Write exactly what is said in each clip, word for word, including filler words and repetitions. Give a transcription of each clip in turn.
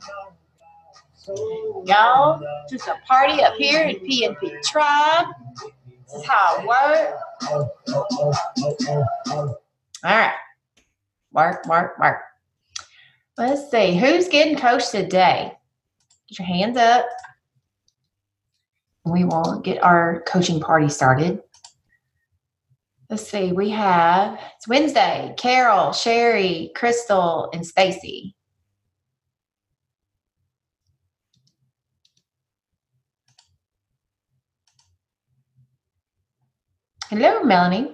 Y'all, just a party up here at P N P Tribe. This is how it works. All right. Work, work, work. Let's see. Who's getting coached today? Get your hands up. We will get our coaching party started. Let's see. We have, it's Wednesday, Carol, Sherry, Crystal, and Stacy. Hello, Melanie.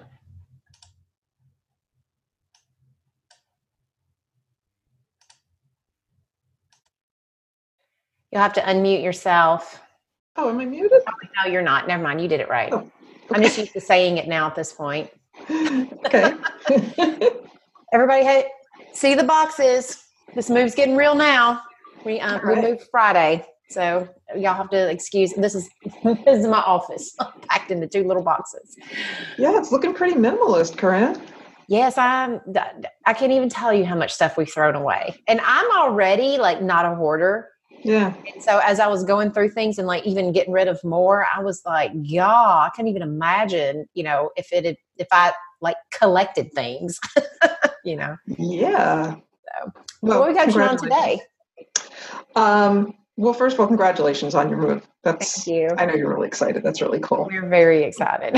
You'll have to unmute yourself. Oh, am I muted? Oh, no, you're not. Never mind. You did it right. Oh, okay. I'm just used to saying it now at this point. Okay. Everybody, hey, see the boxes. This move's getting real now. We um, we right. moved Friday, so y'all have to excuse. This is this is my office packed into two little boxes. Yeah, it's looking pretty minimalist, Corinne. Yes, I'm. I can't even tell you how much stuff we've thrown away, and I'm already like not a hoarder. Yeah. And so as I was going through things and like even getting rid of more, I was like, yeah, I can't even imagine, you know, if it had, if I like collected things, you know. Yeah. So, well, what we got you on today? Um, well, first of all, congratulations on your move. That's, Thank you. I know you're really excited. That's really cool. We're very excited.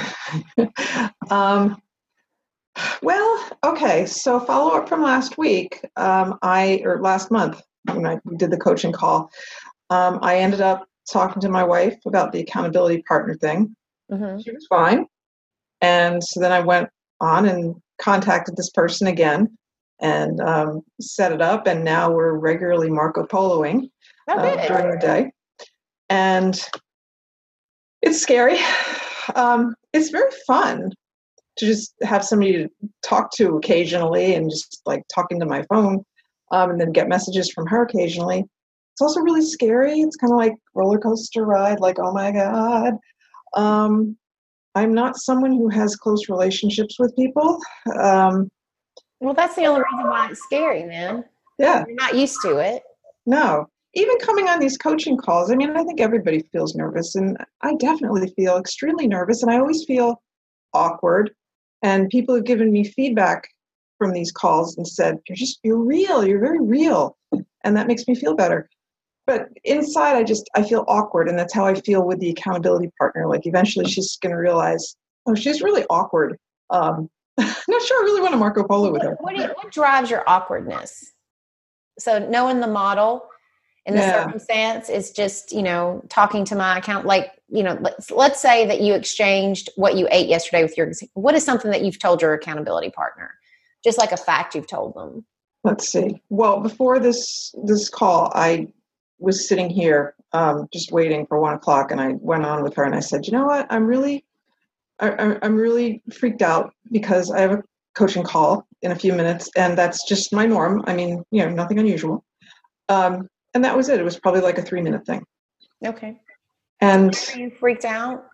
um, well, okay. So follow up from last week, um, I, or last month when I did the coaching call, um, I ended up talking to my wife about the accountability partner thing. Mm-hmm. She was fine. And so then I went on and contacted this person again and um, set it up. And now we're regularly Marco Poloing uh, during the day. And it's scary. Um, it's very fun to just have somebody to talk to occasionally and just like talking to my phone um, and then get messages from her occasionally. It's also really scary. It's kind of like roller coaster ride, like, oh my God. Um, I'm not someone who has close relationships with people. Um, well, that's the only reason why it's scary, man. Yeah. You're not used to it. No. Even coming on these coaching calls, I mean, I think everybody feels nervous, and I definitely feel extremely nervous, and I always feel awkward. And people have given me feedback from these calls and said, you're just, you're real, you're very real. And that makes me feel better. But inside, I just, I feel awkward. And that's how I feel with the accountability partner. Like eventually she's going to realize, oh, she's really awkward. Um, not sure I really want to Marco Polo with her. What, what, what drives your awkwardness? So knowing the model in the yeah. circumstance is just, you know, talking to my account, like, you know, let's, let's say that you exchanged what you ate yesterday with your, what is something that you've told your accountability partner? Just like a fact you've told them. Let's see. Well, before this, this call, I was sitting here um, just waiting for one o'clock, and I went on with her and I said, you know what, I'm really, I, I'm really freaked out because I have a coaching call in a few minutes, and that's just my norm. I mean, you know, nothing unusual. Um, and that was it. It was probably like a three minute thing. Okay. And were you freaked out?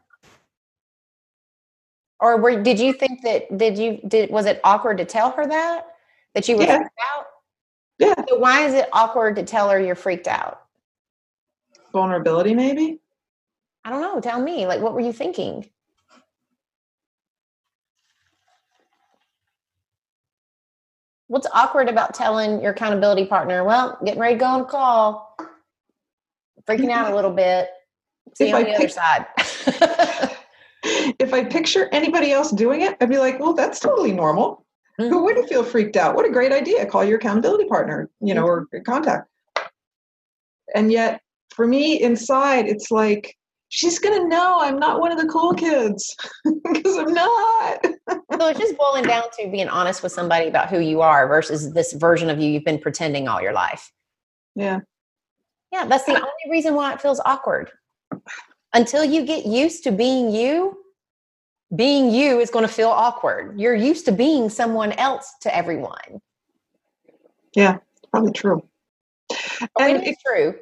Or were, did you think that, did you, did, was it awkward to tell her that, that you were yeah. freaked out? Yeah. So why is it awkward to tell her you're freaked out? Vulnerability, maybe? I don't know. Tell me, like, what were you thinking? What's awkward about telling your accountability partner, well, getting ready to go on a call, freaking out a little bit, see you on the other side? If I picture anybody else doing it, I'd be like, well, that's totally normal. Mm-hmm. Who wouldn't feel freaked out? What a great idea. Call your accountability partner, you know, mm-hmm. or contact. And yet, for me, inside, it's like, she's going to know I'm not one of the cool kids because I'm not. So it's just boiling down to being honest with somebody about who you are versus this version of you you've been pretending all your life. Yeah. Yeah, that's the only reason why it feels awkward. Until you get used to being you, being you is going to feel awkward. You're used to being someone else to everyone. Yeah, probably true. Oh, and it's true.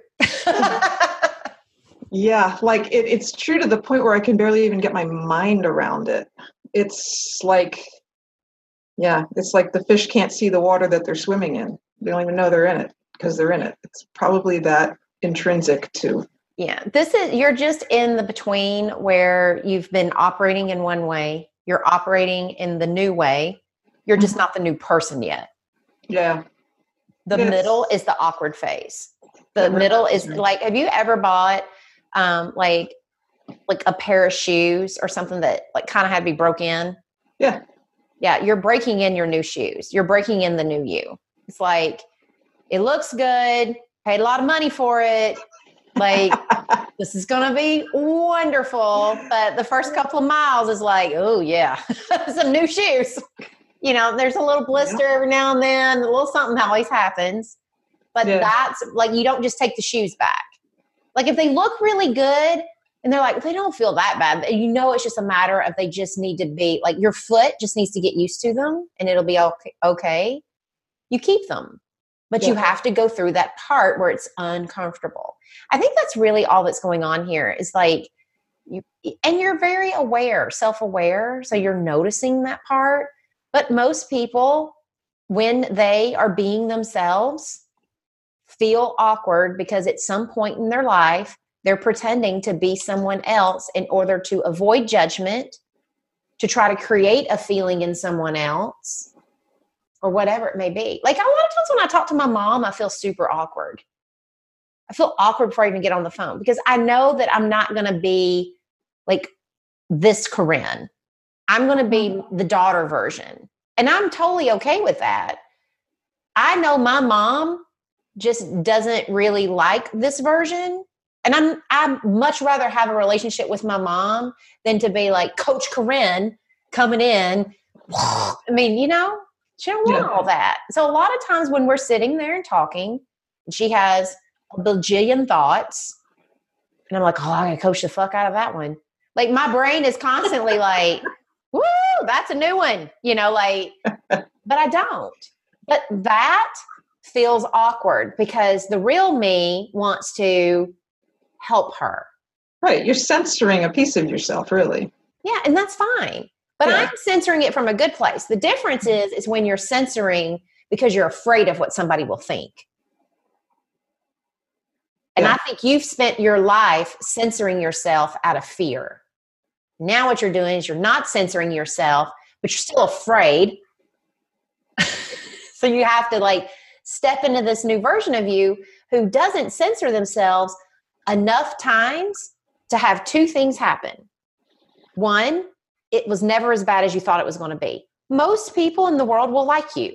Yeah, like it, it's true to the point where I can barely even get my mind around it. It's like, yeah, it's like the fish can't see the water that they're swimming in. They don't even know they're in it because they're in it. It's probably that intrinsic to. Yeah. This is, you're just in the between where you've been operating in one way. You're operating in the new way. You're just not the new person yet. Yeah. The Yes. middle is the awkward phase. The Yeah, middle is like, have you ever bought um, like, like a pair of shoes or something that like kind of had to be broke in? Yeah. Yeah. You're breaking in your new shoes. You're breaking in the new you. It's like, it looks good. Paid a lot of money for it. Like, this is going to be wonderful. But the first couple of miles is like, oh yeah, some new shoes. You know, there's a little blister yeah. every now and then, a little something always happens. But yeah. that's like, you don't just take the shoes back. Like if they look really good and they're like, they don't feel that bad. You know, it's just a matter of they just need to be like, your foot just needs to get used to them and it'll be okay. okay. You keep them, but yeah. you have to go through that part where it's uncomfortable. I think that's really all that's going on here is like, you, and you're very aware, self-aware. So you're noticing that part. But most people, when they are being themselves, feel awkward because at some point in their life, they're pretending to be someone else in order to avoid judgment, to try to create a feeling in someone else, or whatever it may be. Like a lot of times when I talk to my mom, I feel super awkward. I feel awkward before I even get on the phone because I know that I'm not going to be like this Corinne. I'm going to be the daughter version. And I'm totally okay with that. I know my mom just doesn't really like this version. And I'm, I'd much rather have a relationship with my mom than to be like Coach Corinne coming in. I mean, you know, she don't want yeah. all that. So a lot of times when we're sitting there and talking, she has a bajillion thoughts. And I'm like, oh, I gotta coach the fuck out of that one. Like my brain is constantly like, woo, that's a new one, you know, like, but I don't. But that feels awkward because the real me wants to help her. Right. You're censoring a piece of yourself, really. Yeah. And that's fine. But yeah. I'm censoring it from a good place. The difference is, is when you're censoring because you're afraid of what somebody will think. And yeah. I think you've spent your life censoring yourself out of fear. Now what you're doing is you're not censoring yourself, but you're still afraid. So you have to like step into this new version of you who doesn't censor themselves enough times to have two things happen. One, it was never as bad as you thought it was going to be. Most people in the world will like you.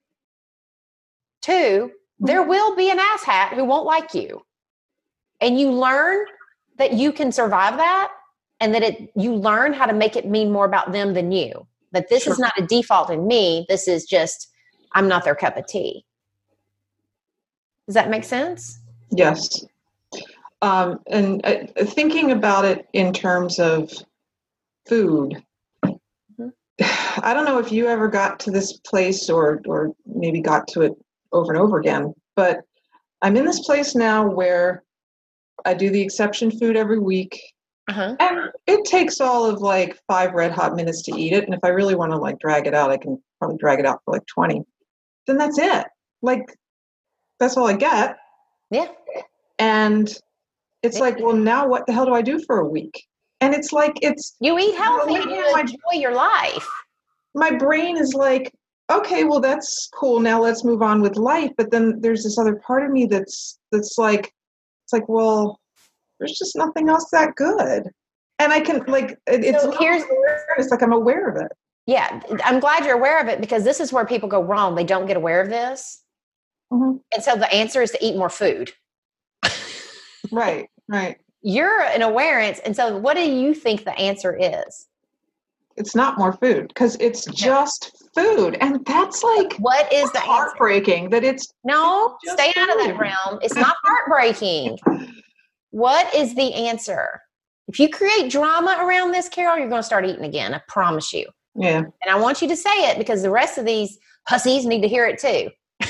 Two, there will be an asshat who won't like you. And you learn that you can survive that. And that it, you learn how to make it mean more about them than you. That this sure. is not a default in me. This is just, I'm not their cup of tea. Does that make sense? Yes. Um, and uh, thinking about it in terms of food, mm-hmm. I don't know if you ever got to this place or, or maybe got to it over and over again, but I'm in this place now where I do the exception food every week. Uh-huh. And it takes all of like five red hot minutes to eat it. And if I really want to like drag it out, I can probably drag it out for like twenty. Then that's it. Like, that's all I get. Yeah. And it's yeah. like, well, now what the hell do I do for a week? And it's like, it's. You eat healthy you know, you enjoy my, your life. My brain is like, okay, well, that's cool. Now let's move on with life. But then there's this other part of me that's, that's like, it's like, well, there's just nothing else that good. And I can like, it, it's, so here's, it's like I'm aware of it. Yeah. I'm glad you're aware of it because this is where people go wrong. They don't get aware of this. Mm-hmm. And so the answer is to eat more food. Right. Right. You're an awareness. And so what do you think the answer is? It's not more food because it's just food. And that's like, what is the heartbreaking answer? That it's no, it's stay food. Out of that realm. It's not heartbreaking. What is the answer? If you create drama around this, Carol, you're going to start eating again. I promise you. Yeah. And I want you to say it because the rest of these hussies need to hear it too.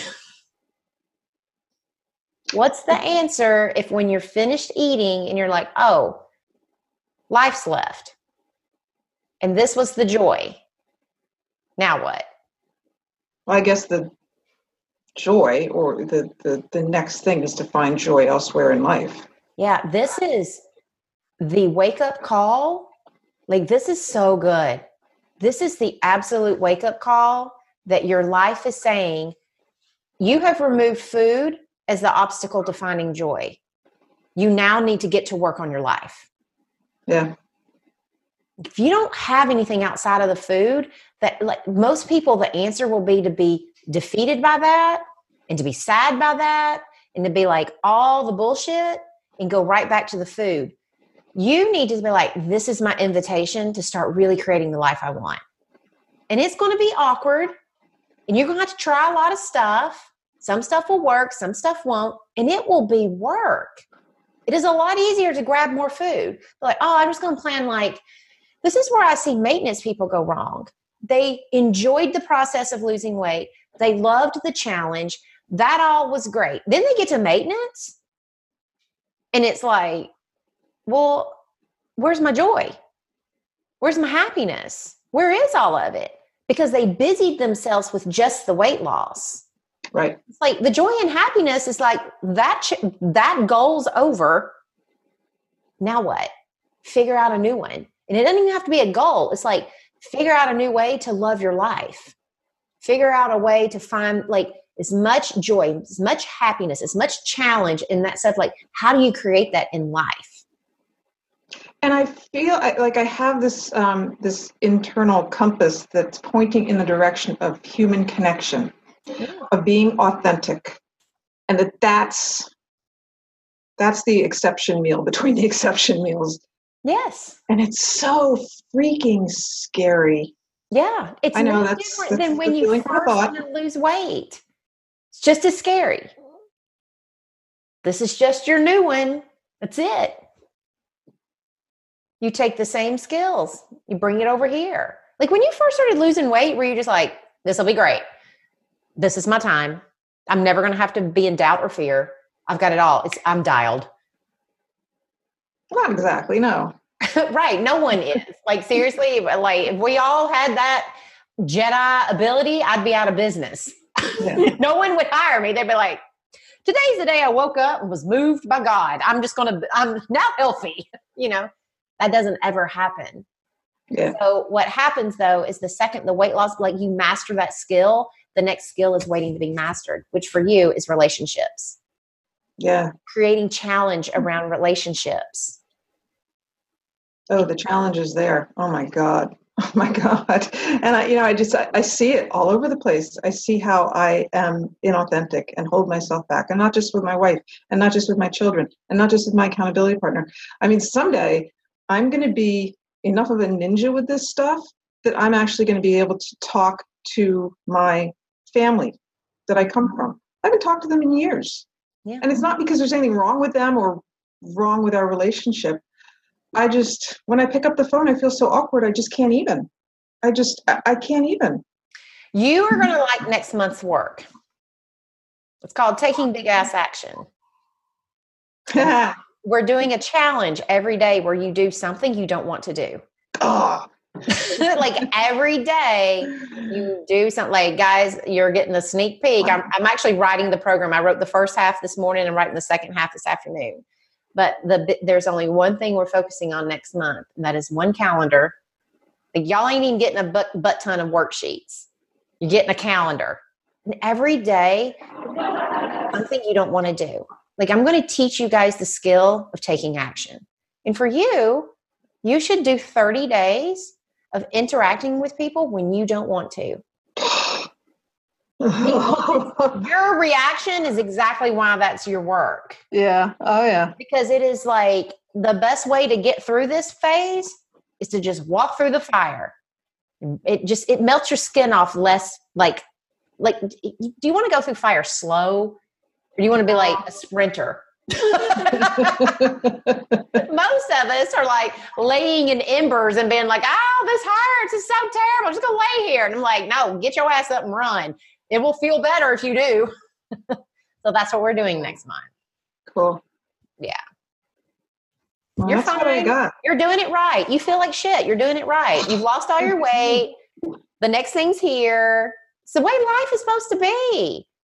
What's the answer if when you're finished eating and you're like, oh, life's left. And this was the joy. Now what? Well, I guess the joy, or the, the, the next thing is to find joy elsewhere in life. Yeah, this is the wake up call. Like, this is so good. This is the absolute wake up call that your life is saying, you have removed food as the obstacle to finding joy. You now need to get to work on your life. Yeah. If you don't have anything outside of the food, that, like, most people, the answer will be to be defeated by that and to be sad by that and to be like all the bullshit and go right back to the food. You need to be like, this is my invitation to start really creating the life I want. And it's going to be awkward, and you're going to have to try a lot of stuff. Some stuff will work, some stuff won't, and it will be work. It is a lot easier to grab more food. Like, oh, I'm just going to plan, like, this is where I see maintenance people go wrong. They enjoyed the process of losing weight. They loved the challenge. That all was great. Then they get to maintenance, and it's like, well, where's my joy? Where's my happiness? Where is all of it? Because they busied themselves with just the weight loss. Right. It's like the joy and happiness is like that, ch- that goal's over. Now what? Figure out a new one. And it doesn't even have to be a goal. It's like, figure out a new way to love your life. Figure out a way to find, like, as much joy, as much happiness, as much challenge in that stuff. Like, how do you create that in life? And I feel like I have this um, this internal compass that's pointing in the direction of human connection, yeah. of being authentic, and that that's that's the exception meal between the exception meals. Yes. And it's so freaking scary. Yeah, it's I know, no that's, different that's than when you first want to lose weight. It's just as scary. This is just your new one. That's it. You take the same skills, you bring it over here. Like, when you first started losing weight, were you just like, this will be great. This is my time. I'm never going to have to be in doubt or fear. I've got it all. It's I'm dialed. Not exactly, no. Right. No one is. Like, seriously, like, if we all had that Jedi ability, I'd be out of business. Yeah. No one would hire me. They'd be like, today's the day I woke up and was moved by God. I'm just going to, I'm now healthy. You know, that doesn't ever happen. Yeah. So what happens, though, is the second the weight loss, like, you master that skill, the next skill is waiting to be mastered, which for you is relationships. Yeah. Creating challenge around relationships. Oh, the challenge is there. Oh my God. Oh my God. And I, you know, I just, I, I see it all over the place. I see how I am inauthentic and hold myself back, and not just with my wife, and not just with my children, and not just with my accountability partner. I mean, someday I'm going to be enough of a ninja with this stuff that I'm actually going to be able to talk to my family that I come from. I haven't talked to them in years. Yeah. And it's not because there's anything wrong with them or wrong with our relationship. I just, when I pick up the phone, I feel so awkward. I just can't even. I just, I, I can't even. You are going to like next month's work. It's called Taking Big Ass Action. We're doing a challenge every day where you do something you don't want to do. Oh. Like, every day you do something. Like, guys, you're getting a sneak peek. I'm, I'm actually writing the program. I wrote the first half this morning and writing the second half this afternoon. But the there's only one thing we're focusing on next month, and that is one calendar. Like, y'all ain't even getting a butt, butt ton of worksheets. You're getting a calendar. And every day, something you don't want to do. Like, I'm going to teach you guys the skill of taking action. And for you, you should do thirty days of interacting with people when you don't want to. Your reaction is exactly why that's your work. Yeah. Oh, yeah. Because it is like the best way to get through this phase is to just walk through the fire. It just, it melts your skin off less. Like, like, do you want to go through fire slow, or do you want to be like a sprinter? Most of us are like laying in embers and being like, oh, this hurts. It's so terrible. I'm just going to lay here. And I'm like, no, get your ass up and run. It will feel better if you do. So that's what we're doing next month. Cool. Yeah. Well, You're that's fine. What I got. You're doing it right. You feel like shit. You're doing it right. You've lost all your weight. The next thing's here. It's the way life is supposed to be.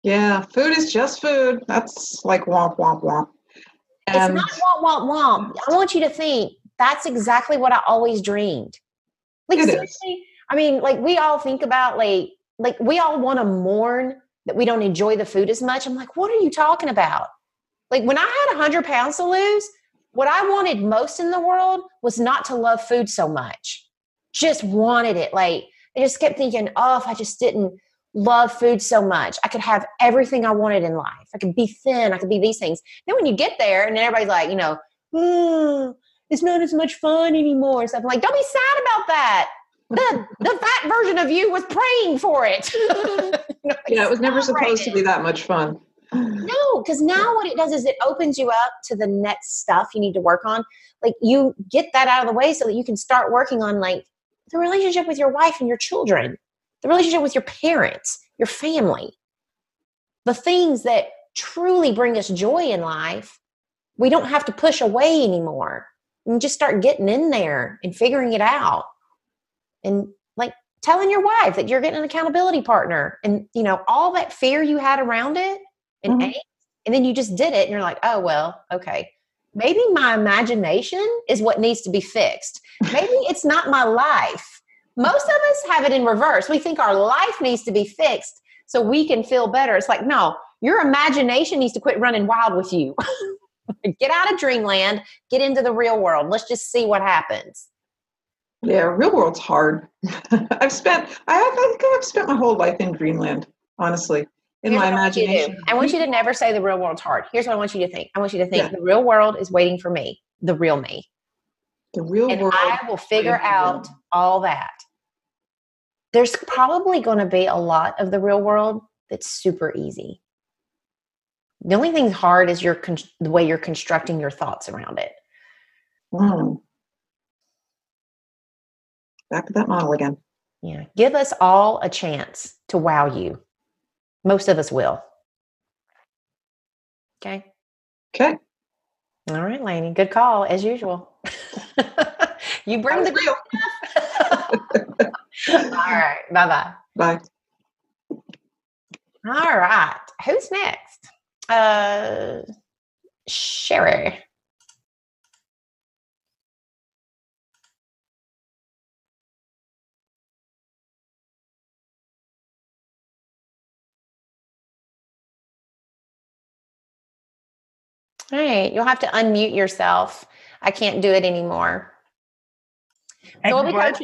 Yeah, food is just food. That's like womp, womp, womp. It's And not womp, womp, womp. I want you to think that's exactly what I always dreamed. Like, it seriously, is. I mean, like, we all think about, like, like we all want to mourn that we don't enjoy the food as much. I'm like, what are you talking about? Like, when I had one hundred pounds to lose, what I wanted most in the world was not to love food so much. Just wanted it. Like, I just kept thinking, oh, if I just didn't love food so much, I could have everything I wanted in life. I could be thin. I could be these things. Then when you get there and everybody's like, you know, oh, it's not as much fun anymore. So I'm like, don't be sad about that. The, the fat version of you was praying for it. You know, like, Yeah, it was never celebrate supposed to it. be that much fun. No, because now what it does is it opens you up to the next stuff you need to work on. Like, you get that out of the way so that you can start working on, like, the relationship with your wife and your children, the relationship with your parents, your family, the things that truly bring us joy in life. We don't have to push away anymore. We can just start getting in there and figuring it out. And, like, telling your wife that you're getting an accountability partner, and, you know, all that fear you had around it and Mhm. angst, and then you just did it and you're like, oh, well, okay. Maybe my imagination is what needs to be fixed. Maybe it's not my life. Most of us have it in reverse. We think our life needs to be fixed so we can feel better. It's like, no, your imagination needs to quit running wild with you. Get out of dreamland, get into the real world. Let's just see what happens. Yeah, real world's hard. I've spent, I, have, I think I've spent my whole life in dreamland, honestly, in Here's my what I want you to do. imagination. I want you to never say the real world's hard. Here's what I want you to think. I want you to think Yeah. the real world is waiting for me, the real me. The real And world. I will figure out all that. There's probably going to be a lot of the real world that's super easy. The only thing hard is your con- the way you're constructing your thoughts around it. Mm. Back to that model again. Yeah. Give us all a chance to wow you. Most of us will. Okay. Okay. All right, Lainey. Good call, as usual. You bring the real. All right. Bye-bye. Bye. All right. Who's next? Uh, Sherry. All right. You'll have to unmute yourself. I can't do it anymore. So we'll be coaching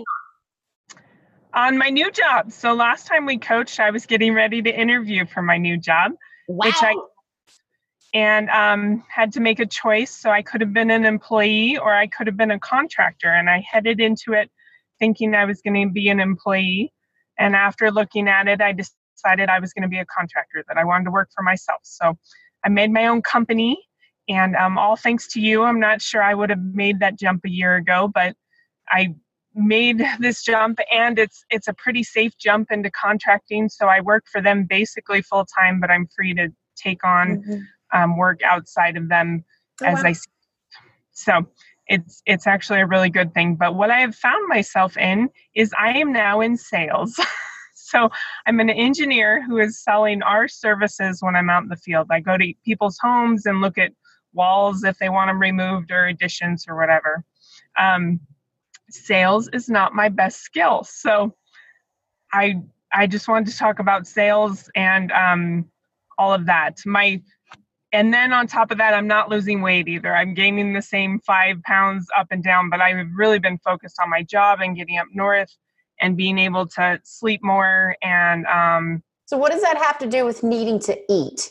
on my new job. So last time we coached, I was getting ready to interview for my new job, wow. which I and um, had to make a choice. So I could have been an employee or I could have been a contractor. And I headed into it thinking I was going to be an employee. And after looking at it, I decided I was going to be a contractor, that I wanted to work for myself. So I made my own company. And um, all thanks to you, I'm not sure I would have made that jump a year ago, but I made this jump, and it's it's a pretty safe jump into contracting. So I work for them basically full time, but I'm free to take on mm-hmm. um, work outside of them oh, as wow. I see. So it's it's actually a really good thing. But what I have found myself in is I am now in sales. So I'm an engineer who is selling our services when I'm out in the field. I go to people's homes and look at walls if they want them removed or additions or whatever. Um, sales is not my best skill. So I I just wanted to talk about sales and um, all of that. My and then on top of that, I'm not losing weight either. I'm gaining the same five pounds up and down, but I've really been focused on my job and getting up north and being able to sleep more. And um, so what does that have to do with needing to eat?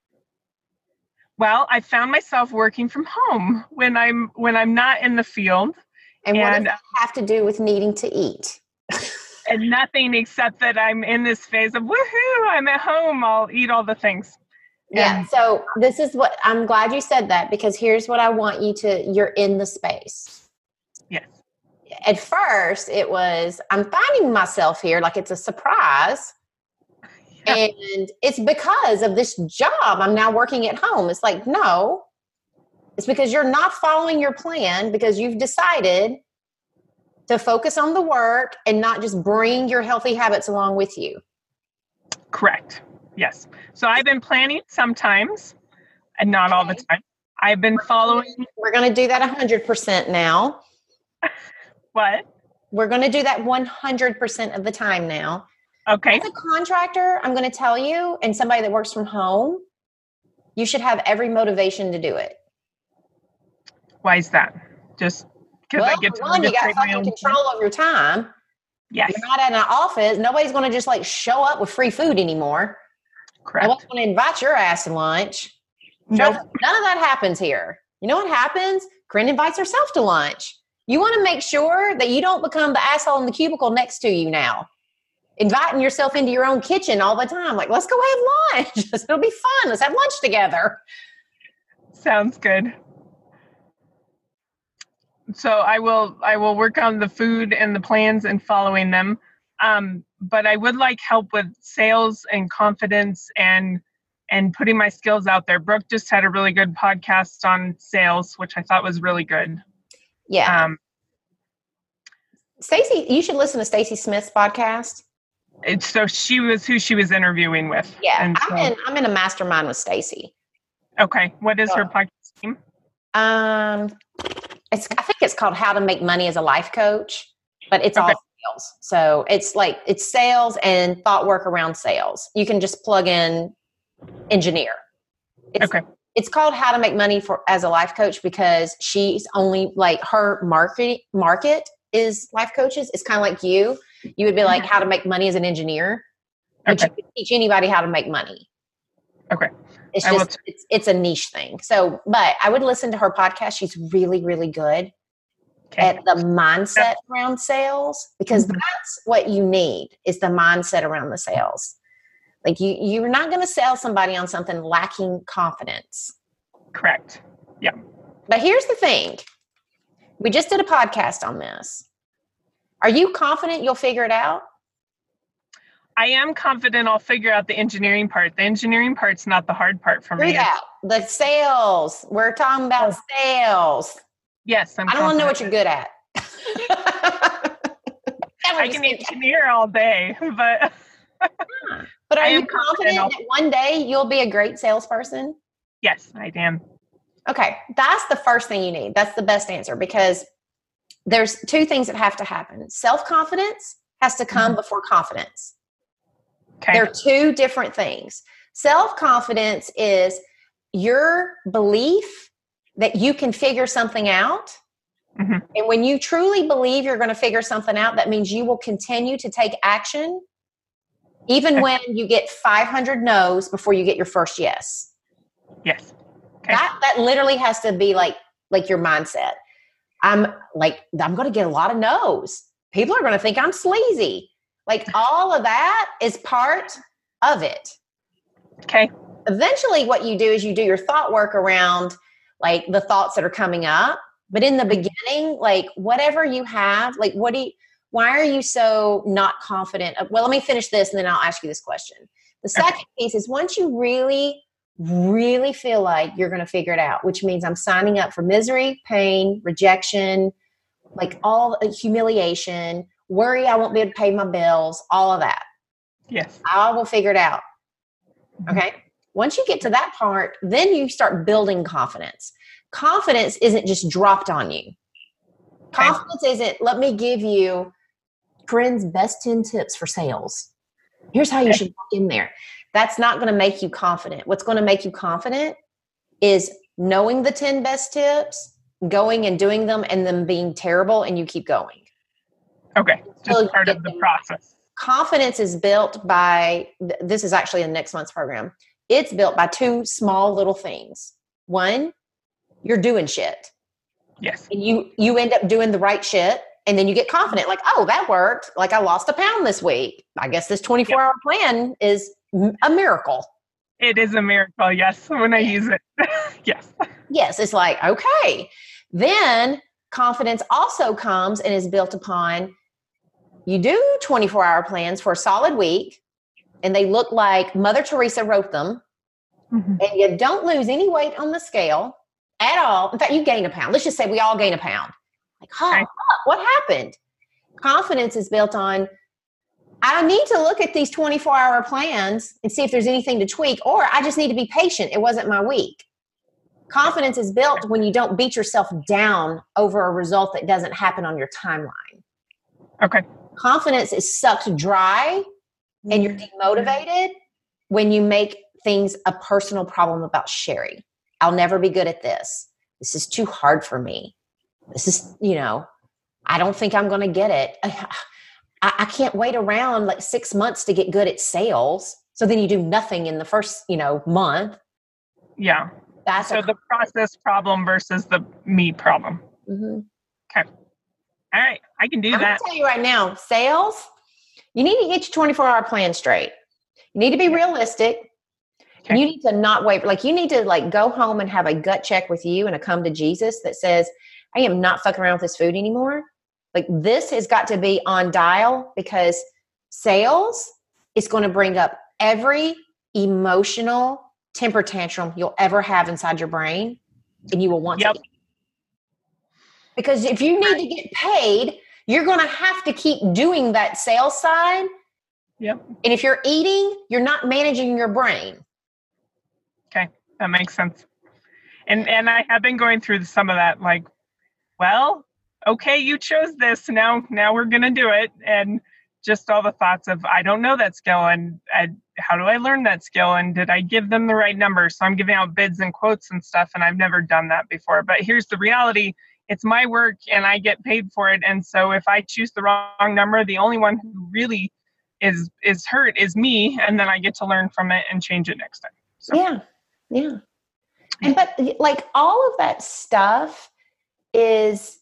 Well, I found myself working from home when I'm when I'm not in the field. And, and what does that have to do with needing to eat? And nothing except that I'm in this phase of woohoo, I'm at home, I'll eat all the things. Yeah, and so this is what, I'm glad you said that, because here's what I want you to, you're in the space. Yes. At first, it was, I'm finding myself here like it's a surprise. Yeah. And it's because of this job. I'm now working at home. It's like, no, it's because you're not following your plan, because you've decided to focus on the work and not just bring your healthy habits along with you. Correct. Yes. So I've been planning sometimes and not all the time. I've been following. We're going to do that one hundred percent now. What? We're going to do that one hundred percent of the time now. Okay. As a contractor, I'm going to tell you, and somebody that works from home, you should have every motivation to do it. Why is that? Just because well, I get to one, you got create my fucking own control time. of your time. Yes. You're not at an office. Nobody's going to just like show up with free food anymore. Correct. Nobody's going to invite your ass to lunch. Nope. None of that happens here. You know what happens? Corinne invites herself to lunch. You want to make sure that you don't become the asshole in the cubicle next to you now. Inviting yourself into your own kitchen all the time. Like, let's go have lunch. It'll be fun. Let's have lunch together. Sounds good. So I will I will work on the food and the plans and following them. Um, but I would like help with sales and confidence and and putting my skills out there. Brooke just had a really good podcast on sales, which I thought was really good. Yeah. Um, Stacy, you should listen to Stacy Smith's podcast. It's, so she was who she was interviewing with. Yeah, and so, I'm in. I'm in a mastermind with Stacy. Okay, what is her podcast name? Um, it's I think it's called How to Make Money as a Life Coach, but it's Okay. all sales. So it's like it's sales and thought work around sales. You can just plug in engineer. It's, Okay. It's called How to Make Money for as a Life Coach because she's only like her market market is life coaches. It's kind of like you. You would be like how to make money as an engineer, but Okay. you could teach anybody how to make money. Okay. It's I will just it's it's a niche thing. So, but I would listen to her podcast. She's really really good Okay. at the mindset around sales because Mhm. that's what you need is the mindset around the sales. Like you you're not going to sell somebody on something lacking confidence. Correct. Yeah. But here's the thing. We just did a podcast on this. Are you confident you'll figure it out? I am confident I'll figure out the engineering part. The engineering part's not the hard part for Figure me. it out. The sales. We're talking about Oh. sales. Yes, I'm I don't want to know what confident. you're good at. I can engineer all day, but But are I you am confident confident I'll- that one day you'll be a great salesperson? yes, I am. Okay, that's the first thing you need. That's the best answer because there's two things that have to happen. Self-confidence has to come Mhm. before confidence. Okay. They're two different things. Self-confidence is your belief that you can figure something out. Mhm. And when you truly believe you're going to figure something out, that means you will continue to take action even Okay. when you get five hundred no's before you get your first yes. Yes. Okay. That that literally has to be like like your mindset. I'm like I'm going to get a lot of no's. People are going to think I'm sleazy. Like all of that is part of it. Okay. Eventually what you do is you do your thought work around like the thoughts that are coming up. But in the beginning, like whatever you have, like what do you, why are you so not confident? Well, let me finish this and then I'll ask you this question. The second Okay. piece is once you really, really feel like you're going to figure it out, which means I'm signing up for misery, pain, rejection, like all humiliation, worry I won't be able to pay my bills, all of that. Yes. I will figure it out. Mhm. Okay. Once you get to that part, then you start building confidence. Confidence isn't just dropped on you. Confidence isn't, let me give you Corinne's best ten tips for sales. Here's how you Okay. should walk in there. That's not going to make you confident. What's going to make you confident is knowing the ten best tips, going and doing them, and them being terrible, and you keep going. Okay. Until you Just part get of the them. process. Confidence is built by, th- this is actually in next month's program. It's built by two small little things. One, you're doing shit. Yes. And you, you end up doing the right shit. And then you get confident, like, oh, that worked. Like I lost a pound this week. I guess this twenty-four hour plan is m- a miracle. It is a miracle. Yes. When I use it. Yes. Yes. It's like, okay. Then confidence also comes and is built upon you do twenty-four hour plans for a solid week and they look like Mother Teresa wrote them Mhm. and you don't lose any weight on the scale at all. In fact, you gain a pound. Let's just say we all gain a pound. Like, huh, Okay. huh, what happened? Confidence is built on I need to look at these twenty-four hour plans and see if there's anything to tweak, or I just need to be patient. It wasn't my week. Confidence is built when you don't beat yourself down over a result that doesn't happen on your timeline. Okay. Confidence is sucked dry and you're demotivated when you make things a personal problem about Sherry. I'll never be good at this. This is too hard for me. This is, you know, I don't think I'm going to get it. I, I can't wait around like six months to get good at sales. So then you do nothing in the first, you know, month. Yeah. That's so a, the process problem versus the me problem. Mm-hmm. Okay. All right. I can do I'm that. I'm going to tell you right now, sales, you need to get your twenty-four hour plan straight. You need to be realistic. Okay. And you need to not waver. Like you need to like go home and have a gut check with you and a come to Jesus that says, I am not fucking around with this food anymore. Like this has got to be on dial because sales is going to bring up every emotional temper tantrum you'll ever have inside your brain, and you will want yep. to eat. Because if you need to get paid, you're going to have to keep doing that sales side. Yep. And if you're eating, you're not managing your brain. Okay, that makes sense. And and I have been going through some of that, like, well, okay, you chose this. Now, now we're going to do it. And just all the thoughts of, I don't know that skill. And I, how do I learn that skill? And did I give them the right number? So I'm giving out bids and quotes and stuff. And I've never done that before. But here's the reality. It's my work and I get paid for it. And so if I choose the wrong number, the only one who really is, is hurt is me. And then I get to learn from it and change it next time. So. Yeah. Yeah. And, but like all of that stuff is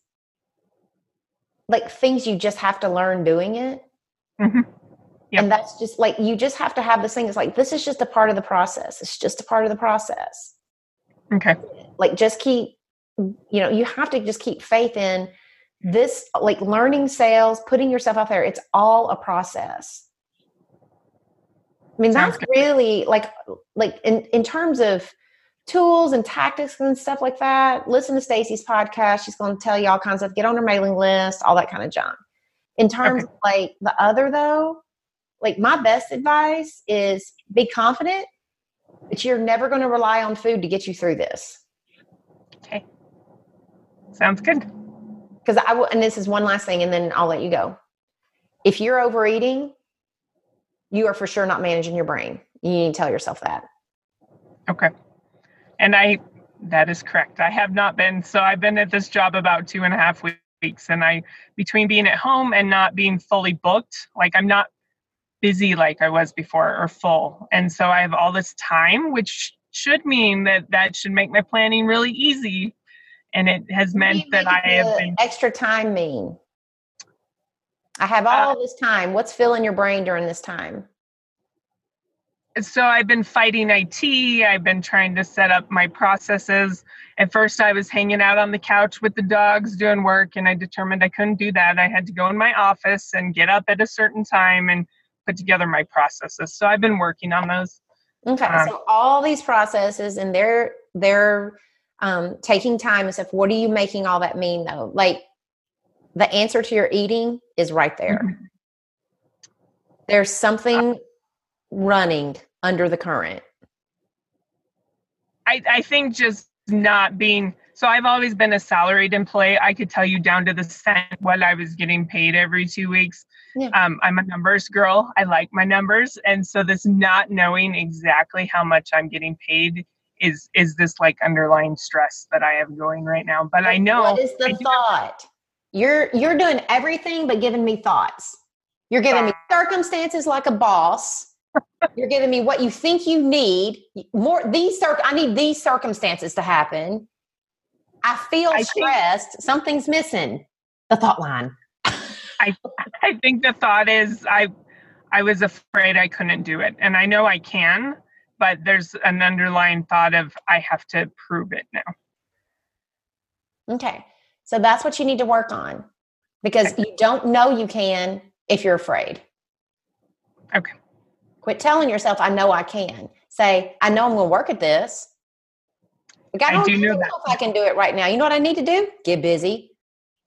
like things you just have to learn doing it. Mm-hmm. Yep. And that's just like, you just have to have this thing. It's like, this is just a part of the process. It's just a part of the process. Okay. Like just keep, you know, you have to just keep faith in this, like learning sales, putting yourself out there. It's all a process. I mean, Sounds that's good. really like, like in, in terms of tools and tactics and stuff like that, listen to Stacy's podcast. She's going to tell you all kinds of, get on her mailing list, all that kind of junk. In terms okay. of like the other though, like my best advice is be confident, but you're never going to rely on food to get you through this. Okay. Sounds good. Because I will, and this is one last thing, and then I'll let you go. If you're overeating, you are for sure not managing your brain. You need to tell yourself that. Okay. And I, that is correct. I have not been, so I've been at this job about two and a half weeks, and I, between being at home and not being fully booked, like I'm not busy like I was before or full. And so I have all this time, which should mean that that should make my planning really easy. And it has meant that I have been. Extra time mean? I have all uh, this time. What's filling your brain during this time? So I've been fighting I T. I've been trying to set up my processes. At first, I was hanging out on the couch with the dogs doing work, and I determined I couldn't do that. I had to go in my office and get up at a certain time and put together my processes. So I've been working on those. Okay, um, so all these processes, and they're they're um, taking time and stuff. What are you making all that mean, though? Like the answer to your eating is right there. Mm-hmm. There's something running under the current. I, I think just not being, so I've always been a salaried employee. I could tell you down to the cent what I was getting paid every two weeks. Yeah. Um, I'm a numbers girl. I like my numbers. And so this not knowing exactly how much I'm getting paid is, is this like underlying stress that I have going right now. But I know. What is the thought? You're, you're doing everything but giving me thoughts. You're giving me circumstances like a boss. You're giving me what you think you need. More these cir- I need these circumstances to happen. I feel I stressed. Think, Something's missing. The thought line. I I think the thought is I I was afraid I couldn't do it. And I know I can, but there's an underlying thought of I have to prove it now. Okay. So that's what you need to work on. Because okay. you don't know you can if you're afraid. Okay. Quit telling yourself, I know I can. Say, I know I'm going to work at this. Like, I don't I do know, know if I can do it right now. You know what I need to do? Get busy.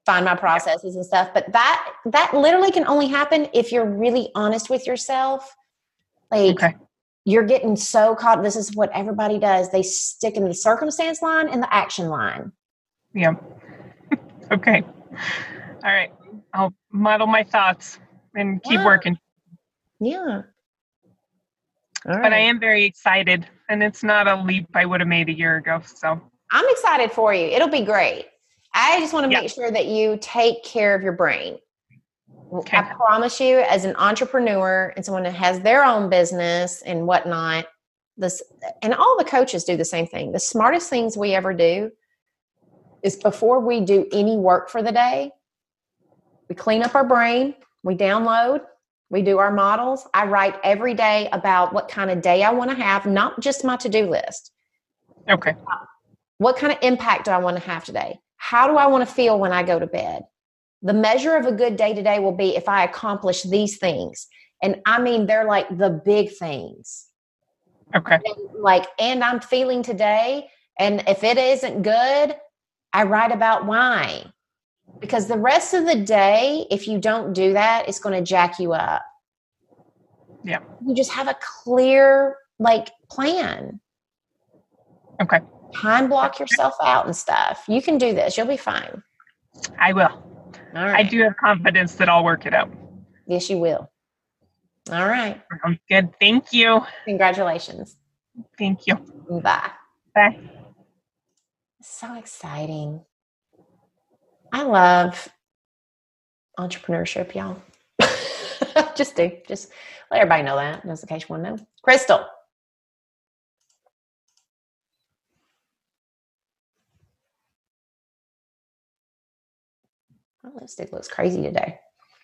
find my processes and stuff. But that, that literally can only happen if you're really honest with yourself. Like Okay. you're getting so caught. This is what everybody does. They stick in the circumstance line and the action line. Yeah. Okay. All right. I'll model my thoughts and keep Yeah. working. Yeah. All But right. I am very excited, and it's not a leap I would have made a year ago. So I'm excited for you. It'll be great. I just want to Yeah. make sure that you take care of your brain. Okay. I promise you, as an entrepreneur and someone that has their own business and whatnot, this, and all the coaches do the same thing. The smartest things we ever do is before we do any work for the day, we clean up our brain, we download, we do our models. I write every day about what kind of day I want to have, not just my to-do list. Okay. What kind of impact do I want to have today? How do I want to feel when I go to bed? The measure of a good day today will be if I accomplish these things. And I mean, they're like the big things. Okay. And like, and I'm feeling today. And if it isn't good, I write about why. Because the rest of the day, if you don't do that, it's going to jack you up. Yeah. You just have a clear, like, plan. Okay. Time block yourself out and stuff. You can do this. You'll be fine. I will. All right. I do have confidence that I'll work it out. Yes, you will. All right. Sounds good. Thank you. Congratulations. Thank you. Bye. Bye. So exciting. I love entrepreneurship, y'all. Just do. Just let everybody know that, just in case you want to know. Crystal. My lipstick looks crazy today.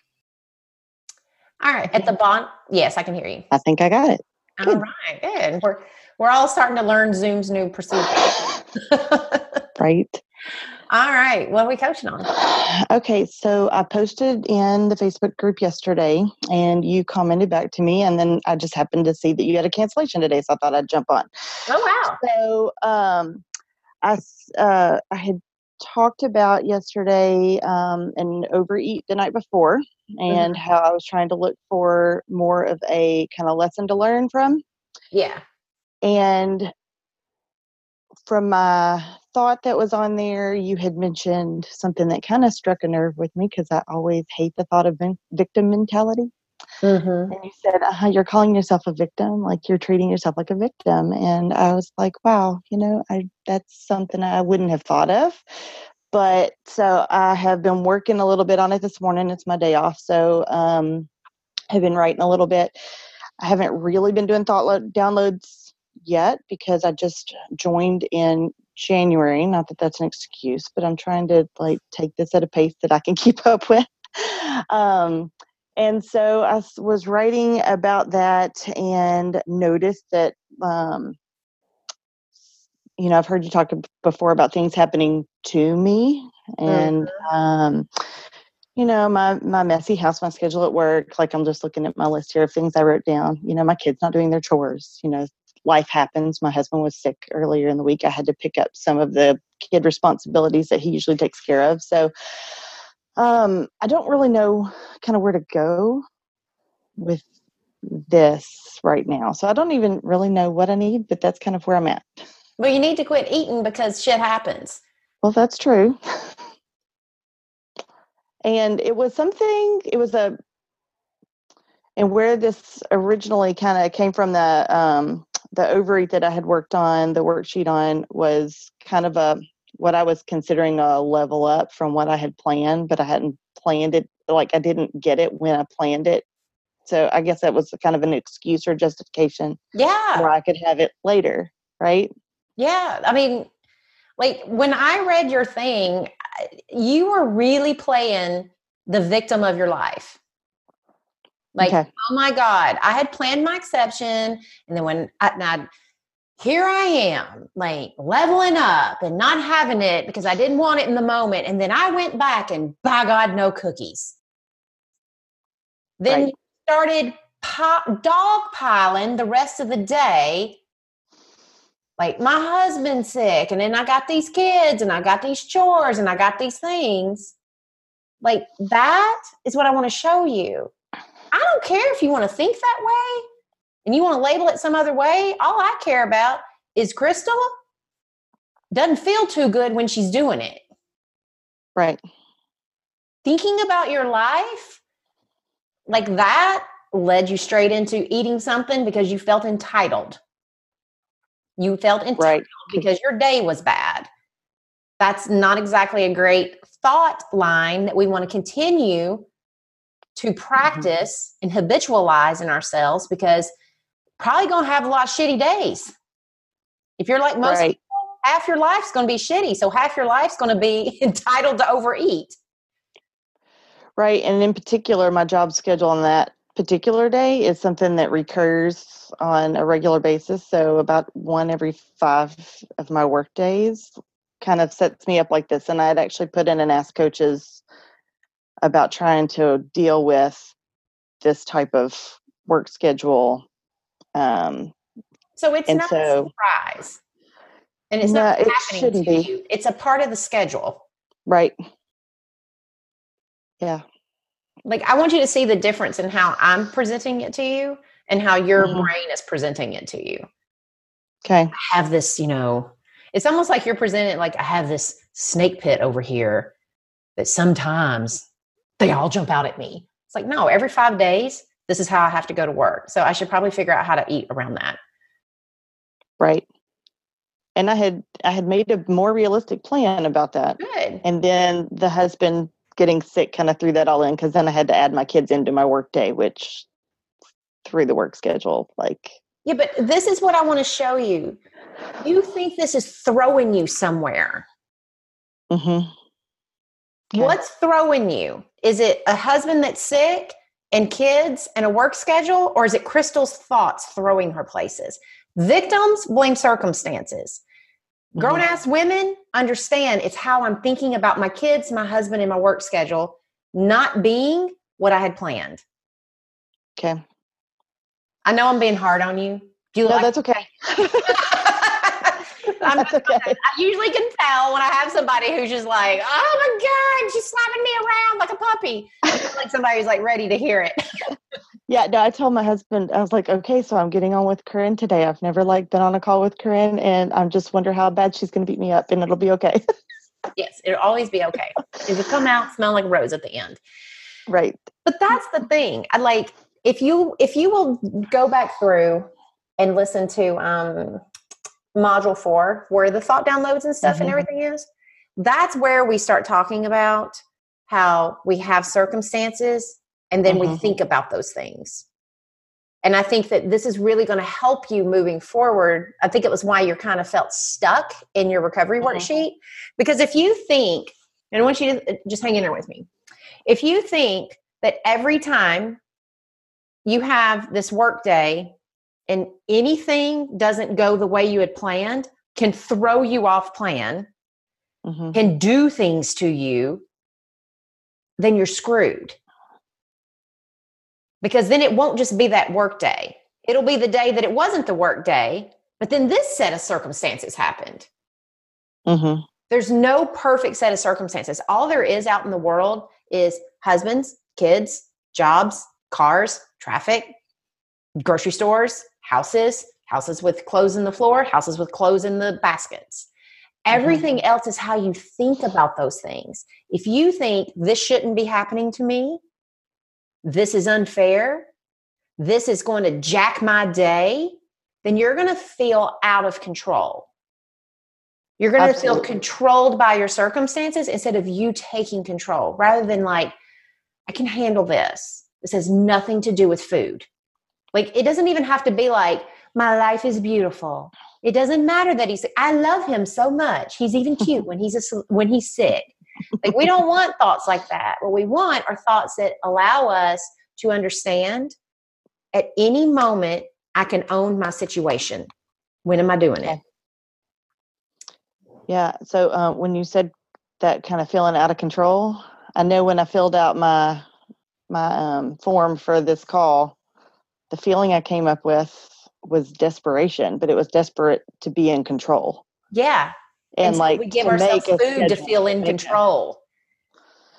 All right. At the bottom. Yes, I can hear you. I think I got it. All Good. right. Good. We're, we're all starting to learn Zoom's new procedure. Right. All right. What are we coaching on? Okay. So I posted in the Facebook group yesterday and you commented back to me. And then I just happened to see that you had a cancellation today. So I thought I'd jump on. Oh, wow. So um, I, uh, I had talked about yesterday um, an overeat the night before and Mm-hmm. how I was trying to look for more of a kind of lesson to learn from. Yeah. And from my thought that was on there, you had mentioned something that kind of struck a nerve with me because I always hate the thought of victim mentality. Mm-hmm. And you said, uh, you're calling yourself a victim, like you're treating yourself like a victim. And I was like, wow, you know, I that's something I wouldn't have thought of. But so I have been working a little bit on it this morning. It's my day off. So um, I've been writing a little bit. I haven't really been doing thought lo- downloads yet because I just joined in January. Not that that's an excuse, but I'm trying to like take this at a pace that I can keep up with. Um, and so I was writing about that and noticed that, um, you know, I've heard you talk before about things happening to me and, Mm-hmm. um, you know, my, my messy house, my schedule at work, like I'm just looking at my list here of things I wrote down, you know, my kids not doing their chores, you know, life happens. My husband was sick earlier in the week. I had to pick up some of the kid responsibilities that he usually takes care of. So um, I don't really know kind of where to go with this right now. So I don't even really know what I need, but that's kind of where I'm at. Well, you need to quit eating because shit happens. Well, that's true. And it was something, it was a, and where this originally kind of came from, the um, the overeat that I had worked on, the worksheet on, was kind of a, what I was considering a level up from what I had planned, but I hadn't planned it, like I didn't get it when I planned it. So I guess that was kind of an excuse or justification Yeah. where I could have it later, right? Yeah. I mean, like when I read your thing, you were really playing the victim of your life. Like, Okay. oh my God, I had planned my exception. And then when I, and I, here I am, like leveling up and not having it because I didn't want it in the moment. And then I went back and by God, no cookies. Then Right. you started po- dog piling the rest of the day. Like my husband's sick and then I got these kids and I got these chores and I got these things. Like, that is what I want to show you. I don't care if you want to think that way and you want to label it some other way. All I care about is Crystal doesn't feel too good when she's doing it. Right. Thinking about your life like that led you straight into eating something because you felt entitled. You felt entitled right. because your day was bad. That's not exactly a great thought line that we want to continue to practice mm-hmm. and habitualize in ourselves, because probably going to have a lot of shitty days. If you're like most right. people, half your life's going to be shitty. So half your life's going to be entitled to overeat. Right. And in particular, my job schedule on that particular day is something that recurs on a regular basis. So about one every five of my work days kind of sets me up like this. And I had actually put in and asked coaches about trying to deal with this type of work schedule. Um, so it's not so, a surprise. And it's no, not it happening to be. you. It's a part of the schedule. Right. Yeah. Like, I want you to see the difference in how I'm presenting it to you and how your mm-hmm. brain is presenting it to you. Okay. I have this, you know, it's almost like you're presenting like I have this snake pit over here that sometimes they all jump out at me. It's like, no, every five days, this is how I have to go to work. So I should probably figure out how to eat around that. Right. And I had, I had made a more realistic plan about that. Good. And then the husband getting sick kind of threw that all in, because then I had to add my kids into my work day, which threw the work schedule. Like, yeah, but this is what I want to show you. You think this is throwing you somewhere. Mm-hmm. Okay. What's throwing you? Is it a husband that's sick and kids and a work schedule, or is it Crystal's thoughts throwing her places? Victims blame circumstances. Grown-ass mm-hmm. women understand it's how I'm thinking about my kids, my husband, and my work schedule not being what I had planned. Okay. I know I'm being hard on you. Do you no, like that's okay. I'm that's okay. I usually can tell when I have somebody who's just like, oh my God, she's slapping me around like a puppy. Like somebody who's like ready to hear it. Yeah, no, I told my husband, I was like, okay, so I'm getting on with Corinne today. I've never like been on a call with Corinne, and I'm just wonder how bad she's going to beat me up, and it'll be okay. Yes, it'll always be okay. It will come out smelling like a rose at the end. Right. But that's the thing. I like, if you, if you will go back through and listen to um, module four, where the thought downloads and stuff mm-hmm. and everything is, that's where we start talking about how we have circumstances and then mm-hmm. we think about those things. And I think that this is really going to help you moving forward. I think it was why you kind of felt stuck in your recovery mm-hmm. worksheet. Because if you think, and I want you to just hang in there with me. If you think that every time you have this work day and anything doesn't go the way you had planned, can throw you off plan, mm-hmm. can do things to you, then you're screwed. Because then it won't just be that work day. It'll be the day that it wasn't the work day, but then this set of circumstances happened. Mm-hmm. There's no perfect set of circumstances. All there is out in the world is husbands, kids, jobs, cars, traffic, grocery stores, houses, houses with clothes in the floor, houses with clothes in the baskets. Everything mm-hmm. else is how you think about those things. If you think this shouldn't be happening to me, this is unfair, this is going to jack my day, then you're going to feel out of control. You're going to feel controlled by your circumstances instead of you taking control, rather than like, I can handle this. This has nothing to do with food. Like, it doesn't even have to be like, my life is beautiful. It doesn't matter that he's, I love him so much. He's even cute when he's, a, when he's sick. Like, we don't want thoughts like that. What we want are thoughts that allow us to understand at any moment, I can own my situation. When am I doing it? Yeah. So uh, when you said that kind of feeling out of control, I know when I filled out my, my um, form for this call, the feeling I came up with was desperation, but it was desperate to be in control. Yeah. And, and so like we give ourselves food to feel in control.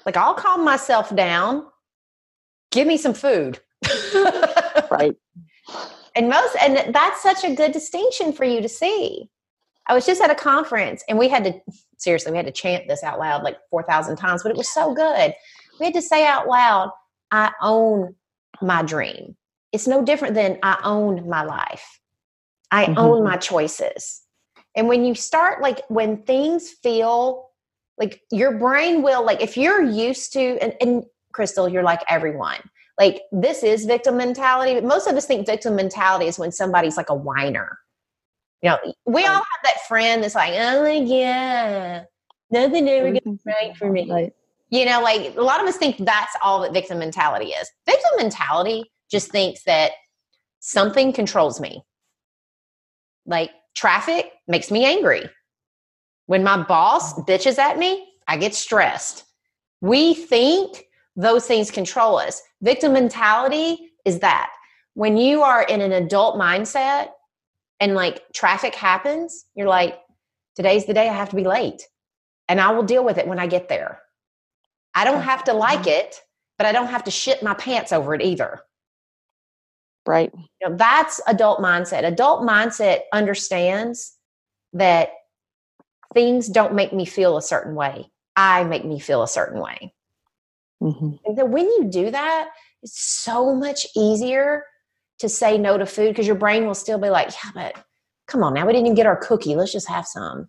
Like, I'll calm myself down. Give me some food. Right. And most, and that's such a good distinction for you to see. I was just at a conference and we had to, seriously, we had to chant this out loud like four thousand times, but it was so good. We had to say out loud, I own my dream. It's no different than I own my life. I mm-hmm. own my choices. And when you start, like, when things feel like your brain will, like, if you're used to, and, and Crystal, you're like everyone. Like, this is victim mentality. But most of us think victim mentality is when somebody's like a whiner. You know, we all have that friend that's like, oh, yeah, nothing ever gets right for me. Right. You know, like, a lot of us think that's all that victim mentality is. Victim mentality just thinks that something controls me. Like, traffic makes me angry. When my boss bitches at me, I get stressed. We think those things control us. Victim mentality is that when you are in an adult mindset and, like, traffic happens, you're like, today's the day I have to be late, and I will deal with it when I get there. I don't have to like it, but I don't have to shit my pants over it either. Right. You know, that's adult mindset. Adult mindset understands that things don't make me feel a certain way. I make me feel a certain way. Mm-hmm. And then when you do that, it's so much easier to say no to food, because your brain will still be like, yeah, but come on now, we didn't even get our cookie. Let's just have some.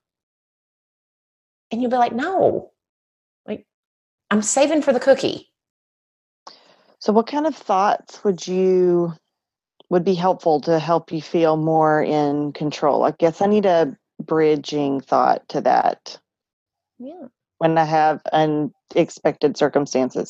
And you'll be like, no, like, I'm saving for the cookie. So what kind of thoughts would you, would be helpful to help you feel more in control? I guess I need a bridging thought to that. Yeah. When I have unexpected circumstances.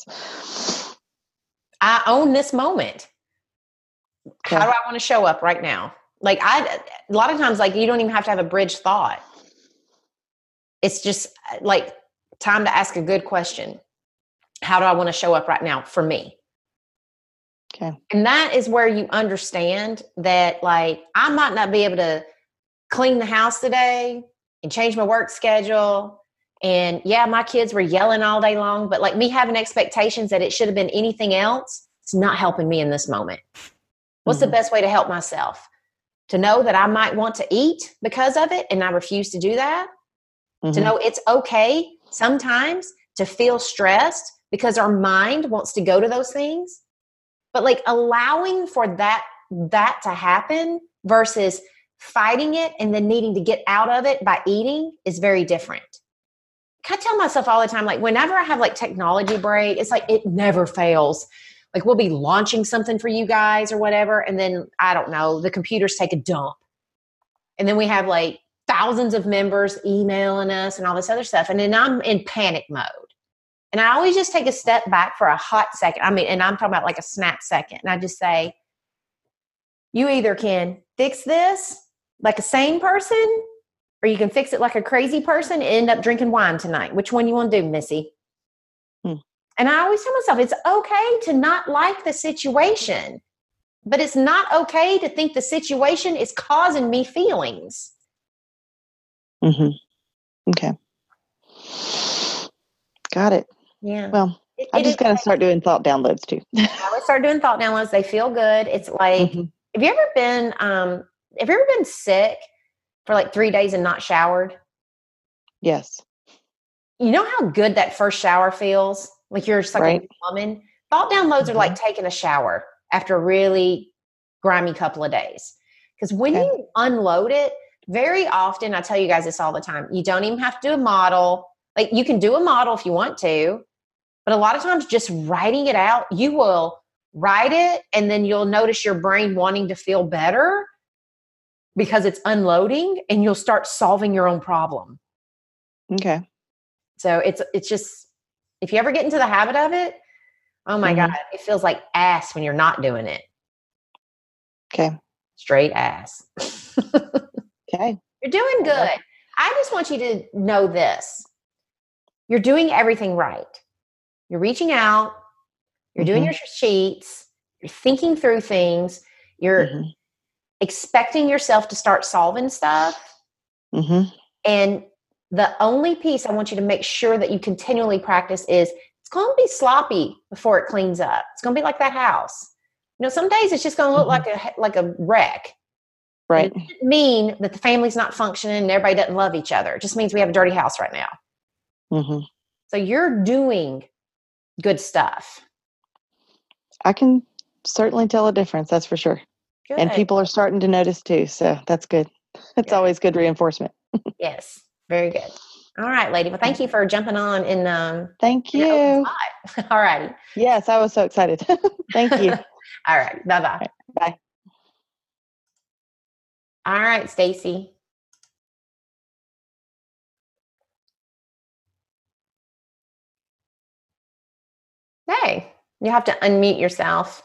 I own this moment. Okay. How do I want to show up right now? Like, I, a lot of times, like, you don't even have to have a bridge thought. It's just like time to ask a good question. How do I want to show up right now for me? Okay. And that is where you understand that, like, I might not be able to clean the house today and change my work schedule. And yeah, my kids were yelling all day long, but, like, me having expectations that it should have been anything else, it's not helping me in this moment. What's mm-hmm. the best way to help myself? To know that I might want to eat because of it, and I refuse to do that. Mm-hmm. To know it's okay sometimes to feel stressed because our mind wants to go to those things. But, like, allowing for that, that to happen versus fighting it and then needing to get out of it by eating is very different. I tell myself all the time, like, whenever I have, like, technology break, it's like it never fails. Like, we'll be launching something for you guys or whatever, and then, I don't know, the computers take a dump. And then we have, like, thousands of members emailing us and all this other stuff. And then I'm in panic mode. And I always just take a step back for a hot second. I mean, and I'm talking about like a snap second. And I just say, you either can fix this like a sane person, or you can fix it like a crazy person and end up drinking wine tonight. Which one you want to do, Missy? Hmm. And I always tell myself, it's okay to not like the situation, but it's not okay to think the situation is causing me feelings. Mm-hmm. Okay. Got it. Yeah. Well, it, I just got to start doing thought downloads too. I would start doing thought downloads. They feel good. It's like, mm-hmm. have you ever been, um, have you ever been sick for like three days and not showered? Yes. You know how good that first shower feels? Like you're just like right. a woman. Thought downloads mm-hmm. are like taking a shower after a really grimy couple of days. Because when okay. you unload it, very often, I tell you guys this all the time, you don't even have to do a model. Like, you can do a model if you want to, but a lot of times just writing it out, you will write it and then you'll notice your brain wanting to feel better because it's unloading, and you'll start solving your own problem. Okay. So it's, it's just, if you ever get into the habit of it, oh my mm-hmm. God, it feels like ass when you're not doing it. Okay. Straight ass. Okay. You're doing good. I just want you to know this. You're doing everything right. You're reaching out. You're mm-hmm. doing your sheets. You're thinking through things. You're mm-hmm. expecting yourself to start solving stuff. Mm-hmm. And the only piece I want you to make sure that you continually practice is it's going to be sloppy before it cleans up. It's going to be like that house. You know, some days it's just going to look mm-hmm. like a like a wreck. Right. It doesn't mean that the family's not functioning and everybody doesn't love each other. It just means we have a dirty house right now. Mm-hmm. So you're doing good stuff. I can certainly tell a difference. That's for sure. Good. And people are starting to notice too. So that's good. It's yeah. always good reinforcement. Yes. Very good. All right, lady. Well, thank you for jumping on in. Um, thank you. All righty. Yes, I was so excited. Thank you. All right. Bye-bye. All right, bye. All right, Stacy. Hey, you have to unmute yourself.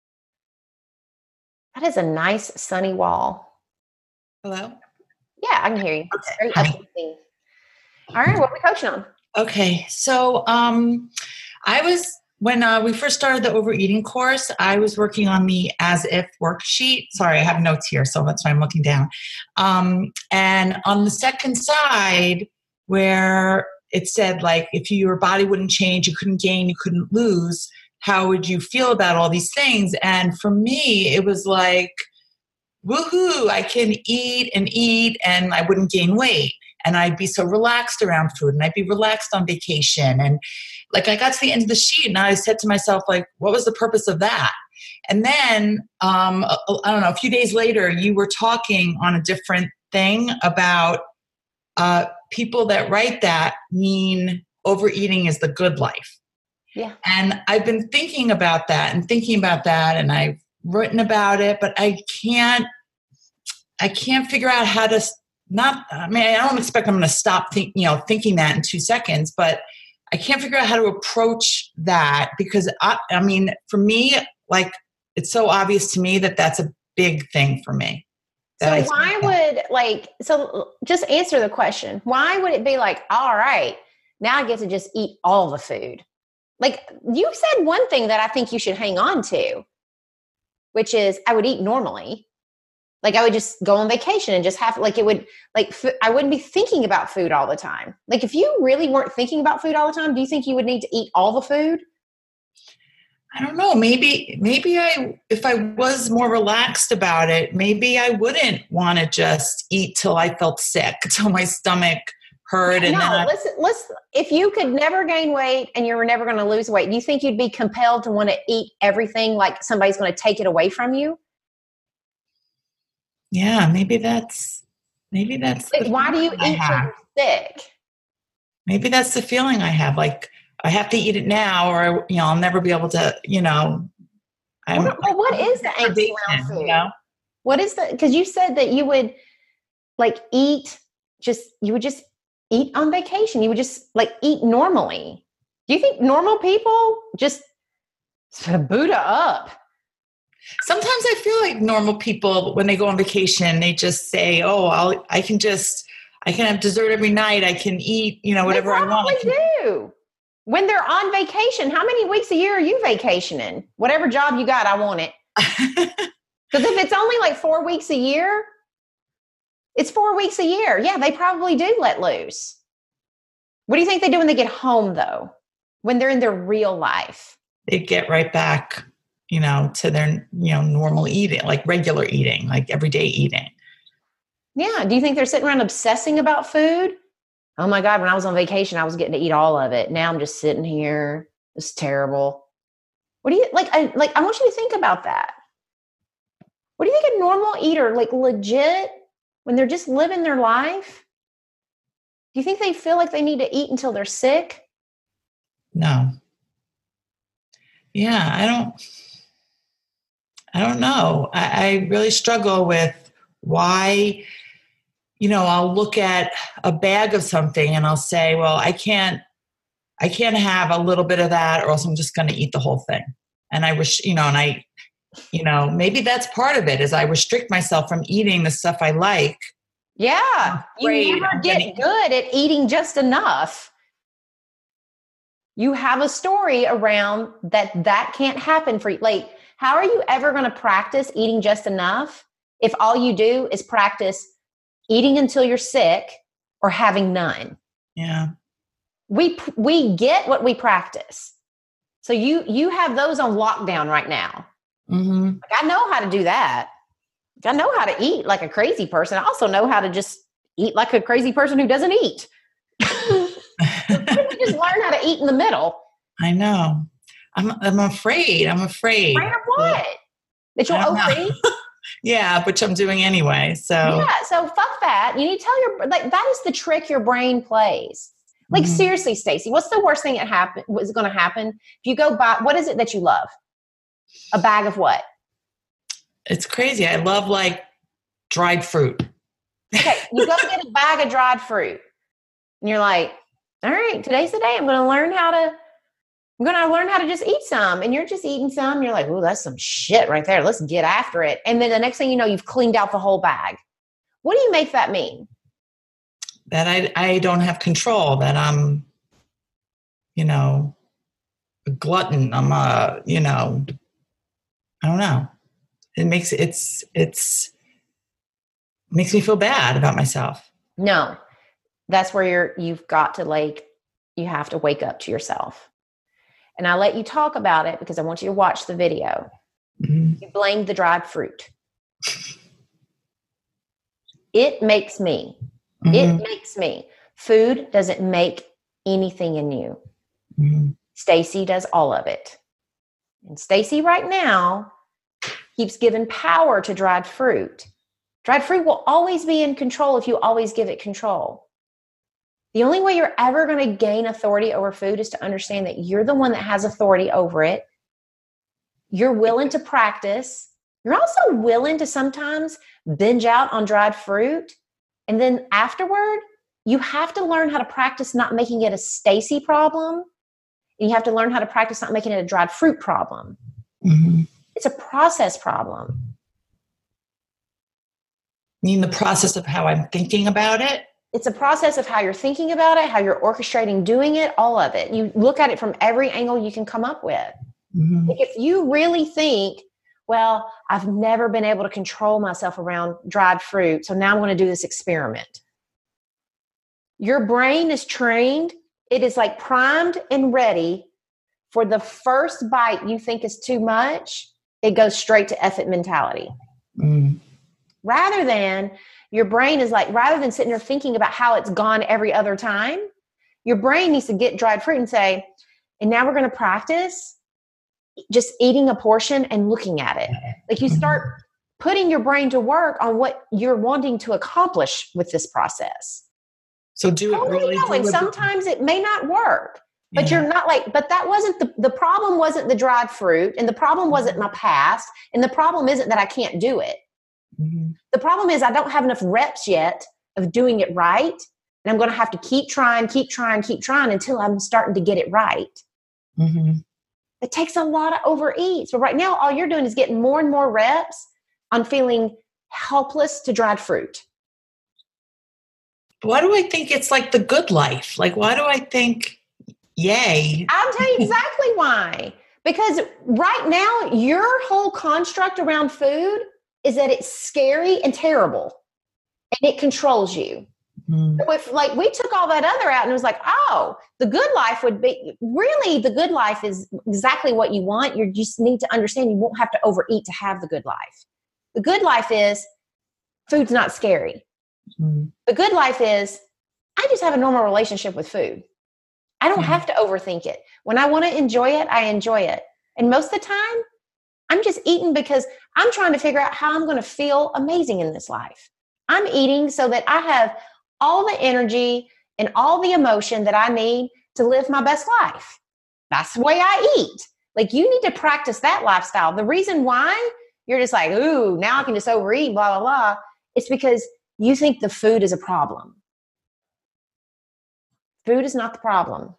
That is a nice sunny wall. Hello? Yeah, I can hear you. Okay. Very uplifting. All right, what are we coaching on? Okay, so um, I was, when uh, we first started the overeating course, I was working on the as if worksheet. Sorry, I have notes here, so that's why I'm looking down. Um, and on the second side, where it said, like, if your body wouldn't change, you couldn't gain, you couldn't lose, how would you feel about all these things? And for me, it was like, woohoo, I can eat and eat and I wouldn't gain weight. And I'd be so relaxed around food and I'd be relaxed on vacation. And like, I got to the end of the sheet and I said to myself, like, what was the purpose of that? And then, um, I don't know, a few days later, you were talking on a different thing about uh, people that write that mean overeating is the good life. Yeah. And I've been thinking about that and thinking about that and I've written about it, but I can't, I can't figure out how to not, I mean, I don't expect I'm going to stop think, you know, thinking that in two seconds, but I can't figure out how to approach that because I, I mean, for me, like, it's so obvious to me that that's a big thing for me. So why would like, so just answer the question. Why would it be like, all right, now I get to just eat all the food? Like you said one thing that I think you should hang on to, which is I would eat normally. Like I would just go on vacation and just have like it would like f- I wouldn't be thinking about food all the time. Like if you really weren't thinking about food all the time, do you think you would need to eat all the food? I don't know. Maybe maybe I if I was more relaxed about it, maybe I wouldn't want to just eat till I felt sick, till my stomach hurt. And no, then I- listen, listen. If you could never gain weight and you were never going to lose weight, do you think you'd be compelled to want to eat everything like somebody's going to take it away from you? Yeah, maybe that's, maybe that's. Like, why do you eat till you're sick? Maybe that's the feeling I have. Like I have to eat it now, or you know, I'll never be able to. You know, I'm. Well, well, what is the angst around food? You know? What is the? Because you said that you would like eat just you would just eat on vacation. You would just like eat normally. Do you think normal people just Buddha up? Sometimes I feel like normal people, when they go on vacation, they just say, oh, I'll, I can just, I can have dessert every night. I can eat, you know, whatever I want. They probably do. When they're on vacation, how many weeks a year are you vacationing? Whatever job you got, I want it. Because if it's only like four weeks a year, it's four weeks a year. Yeah, they probably do let loose. What do you think they do when they get home, though? When they're in their real life? They get right back, you know, to their, you know, normal eating, like regular eating, like everyday eating. Yeah. Do you think they're sitting around obsessing about food? Oh my God, when I was on vacation, I was getting to eat all of it. Now I'm just sitting here. It's terrible. What do you like? I, like, I want you to think about that. What do you think a normal eater, like legit, when they're just living their life, do you think they feel like they need to eat until they're sick? No. Yeah, I don't. I don't know. I, I really struggle with why, you know, I'll look at a bag of something and I'll say, well, I can't, I can't have a little bit of that or else I'm just going to eat the whole thing. And I wish, you know, and I, you know, maybe that's part of it is I restrict myself from eating the stuff I like. Yeah. You never get getting- good at eating just enough. You have a story around that that can't happen for you. Like, how are you ever going to practice eating just enough if all you do is practice eating until you're sick or having none? Yeah. we we get what we practice. So you you have those on lockdown right now. Mm-hmm. Like, I know how to do that. I know how to eat like a crazy person. I also know how to just eat like a crazy person who doesn't eat. We just learn how to eat in the middle. I know. I'm I'm afraid. I'm afraid. Afraid of what? That you'll overeat? Yeah, which I'm doing anyway. So yeah, so fuck that. You need to tell your like that is the trick your brain plays. Like mm-hmm. seriously, Stacey, what's the worst thing that happen was going to happen if you go buy? What is it that you love? A bag of what? It's crazy. I love like dried fruit. Okay, you go get a bag of dried fruit, and you're like, "All right, today's the day. I'm going to learn how to. I'm going to learn how to just eat some." And you're just eating some. And you're like, "Oh, that's some shit right there. Let's get after it." And then the next thing you know, you've cleaned out the whole bag. What do you make that mean? That I I don't have control. That I'm, you know, a glutton. I'm a, you know, I don't know. It makes it's it's makes me feel bad about myself. No, that's where you're. You've got to like. You have to wake up to yourself. And I let you talk about it because I want you to watch the video. Mm-hmm. You blamed the dried fruit. It makes me. Mm-hmm. It makes me. Food doesn't make anything in you. Mm-hmm. Stacey does all of it. And Stacey right now keeps giving power to dried fruit. Dried fruit will always be in control if you always give it control. The only way you're ever going to gain authority over food is to understand that you're the one that has authority over it. You're willing to practice. You're also willing to sometimes binge out on dried fruit. And then afterward, you have to learn how to practice not making it a Stacey problem. And you have to learn how to practice not making it a dried fruit problem. Mm-hmm. It's a process problem. You mean the process of how I'm thinking about it? It's a process of how you're thinking about it, how you're orchestrating doing it, all of it. You look at it from every angle you can come up with. Mm-hmm. Like if you really think, well, I've never been able to control myself around dried fruit, so now I'm going to do this experiment. Your brain is trained. It is like primed and ready for the first bite you think is too much. It goes straight to F it mentality. Mm. Rather than your brain is like, rather than sitting there thinking about how it's gone every other time, your brain needs to get dried fruit and say, and now we're going to practice just eating a portion and looking at it. Like you start putting your brain to work on what you're wanting to accomplish with this process. So do it really. Knowing sometimes it may not work, but yeah. You're not like, but that wasn't the, the problem wasn't the dried fruit, and the problem wasn't my past, and the problem isn't that I can't do it. Mm-hmm. The problem is I don't have enough reps yet of doing it right. And I'm going to have to keep trying, keep trying, keep trying until I'm starting to get it right. Mm-hmm. It takes a lot of overeats. But right now, all you're doing is getting more and more reps on feeling helpless to dried fruit. Why do I think it's like the good life? Like, why do I think, yay? I'll tell you exactly why. Because right now, your whole construct around food is that it's scary and terrible and it controls you. Mm. So if like we took all that other out and it was like, oh, the good life would be really the good life is exactly what you want. You just need to understand you won't have to overeat to have the good life. The good life is food's not scary. Mm. The good life is I just have a normal relationship with food. I don't mm. have to overthink it. When I want to enjoy it, I enjoy it. And most of the time, I'm just eating because I'm trying to figure out how I'm going to feel amazing in this life. I'm eating so that I have all the energy and all the emotion that I need to live my best life. That's the way I eat. Like you need to practice that lifestyle. The reason why you're just like, ooh, now I can just overeat, blah, blah, blah. It's because you think the food is a problem. Food is not the problem.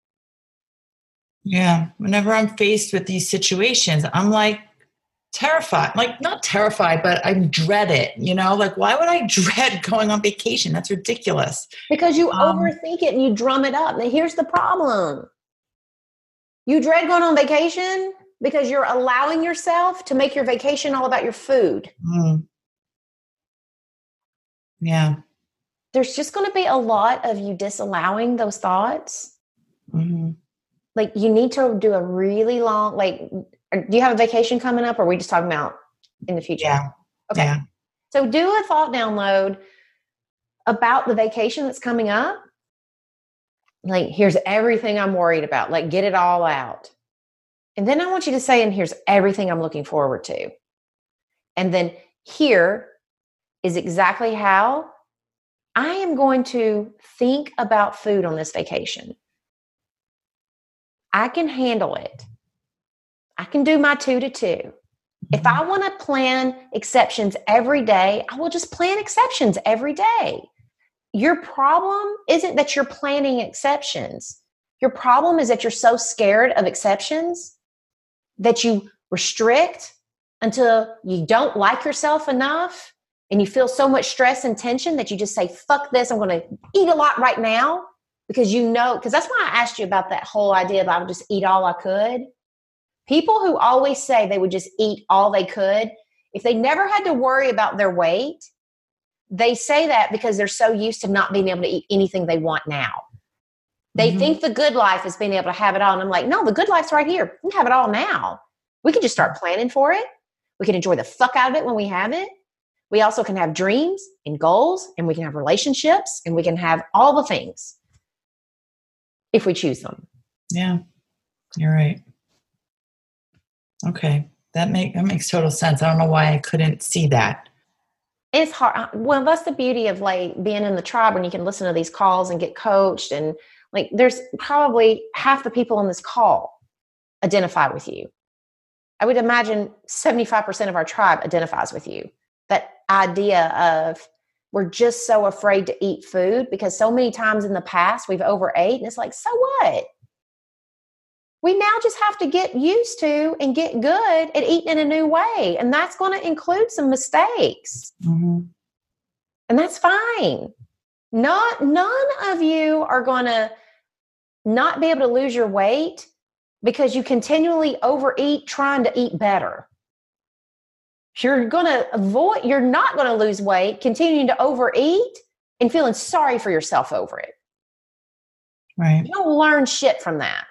Yeah. Whenever I'm faced with these situations, I'm like terrified, like not terrified, but I dread it, you know, like why would I dread going on vacation? That's ridiculous. Because you um, overthink it and you drum it up. Now here's the problem. You dread going on vacation because you're allowing yourself to make your vacation all about your food. Mm. Yeah. There's just going to be a lot of you disallowing those thoughts. Mm-hmm. Like you need to do a really long, like, do you have a vacation coming up or are we just talking about in the future? Yeah. Okay. Yeah. So do a thought download about the vacation that's coming up. Like, here's everything I'm worried about. Like, get it all out. And then I want you to say, and here's everything I'm looking forward to. And then here is exactly how I am going to think about food on this vacation. I can handle it. I can do my two to two. Mm-hmm. If I want to plan exceptions every day, I will just plan exceptions every day. Your problem isn't that you're planning exceptions. Your problem is that you're so scared of exceptions that you restrict until you don't like yourself enough and you feel so much stress and tension that you just say, fuck this, I'm going to eat a lot right now. Because you know, because that's why I asked you about that whole idea of I would just eat all I could. People who always say they would just eat all they could, if they never had to worry about their weight, they say that because they're so used to not being able to eat anything they want now. They mm-hmm. think the good life is being able to have it all. And I'm like, no, the good life's right here. We can have it all now. We can just start planning for it. We can enjoy the fuck out of it when we have it. We also can have dreams and goals, and we can have relationships, and we can have all the things if we choose them. Yeah, you're right. Okay, that make that makes total sense. I don't know why I couldn't see that. It's hard. Well, that's the beauty of like being in the tribe when you can listen to these calls and get coached. And like, there's probably half the people on this call identify with you. I would imagine seventy-five percent of our tribe identifies with you. That idea of we're just so afraid to eat food because so many times in the past we've overate, and it's like, so what? We now just have to get used to and get good at eating in a new way. And that's going to include some mistakes. Mm-hmm. And that's fine. Not, none of you are going to not be able to lose your weight because you continually overeat trying to eat better. You're going to avoid, you're not going to lose weight continuing to overeat and feeling sorry for yourself over it. Right. You don't learn shit from that.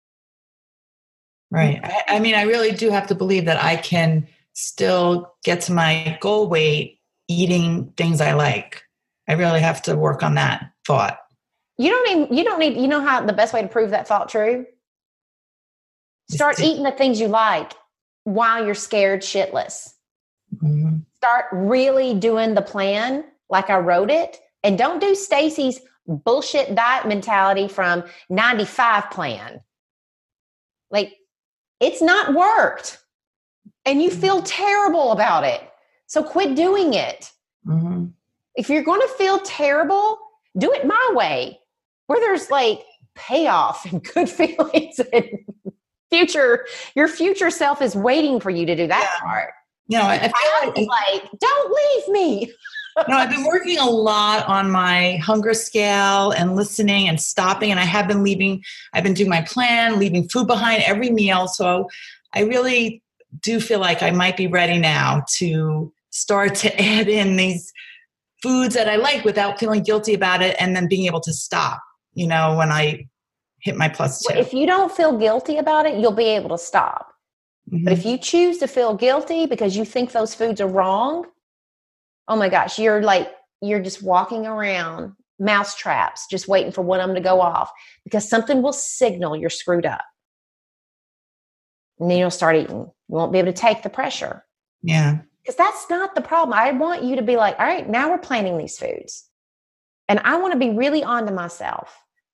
Right. I, I mean, I really do have to believe that I can still get to my goal weight eating things I like. I really have to work on that thought. You don't even, you don't need, you know how the best way to prove that thought true? Start eating the things you like while you're scared shitless. Mm-hmm. Start really doing the plan like I wrote it, and don't do Stacy's bullshit diet mentality from ninety-five plan. Like, it's not worked and you feel terrible about it. So quit doing it. Mm-hmm. If you're going to feel terrible, do it my way, where there's like payoff and good feelings and future, your future self is waiting for you to do that yeah. part. No, I, I feel like, like, don't leave me. No, I've been working a lot on my hunger scale and listening and stopping. And I have been leaving, I've been doing my plan, leaving food behind every meal. So I really do feel like I might be ready now to start to add in these foods that I like without feeling guilty about it. And then being able to stop, you know, when I hit my plus two. If you don't feel guilty about it, you'll be able to stop. Mm-hmm. But if you choose to feel guilty because you think those foods are wrong, oh my gosh, you're like, you're just walking around mouse traps, just waiting for one of them to go off because something will signal you're screwed up. And then you'll start eating. You won't be able to take the pressure. Yeah. Because that's not the problem. I want you to be like, all right, now we're planning these foods. And I want to be really on to myself.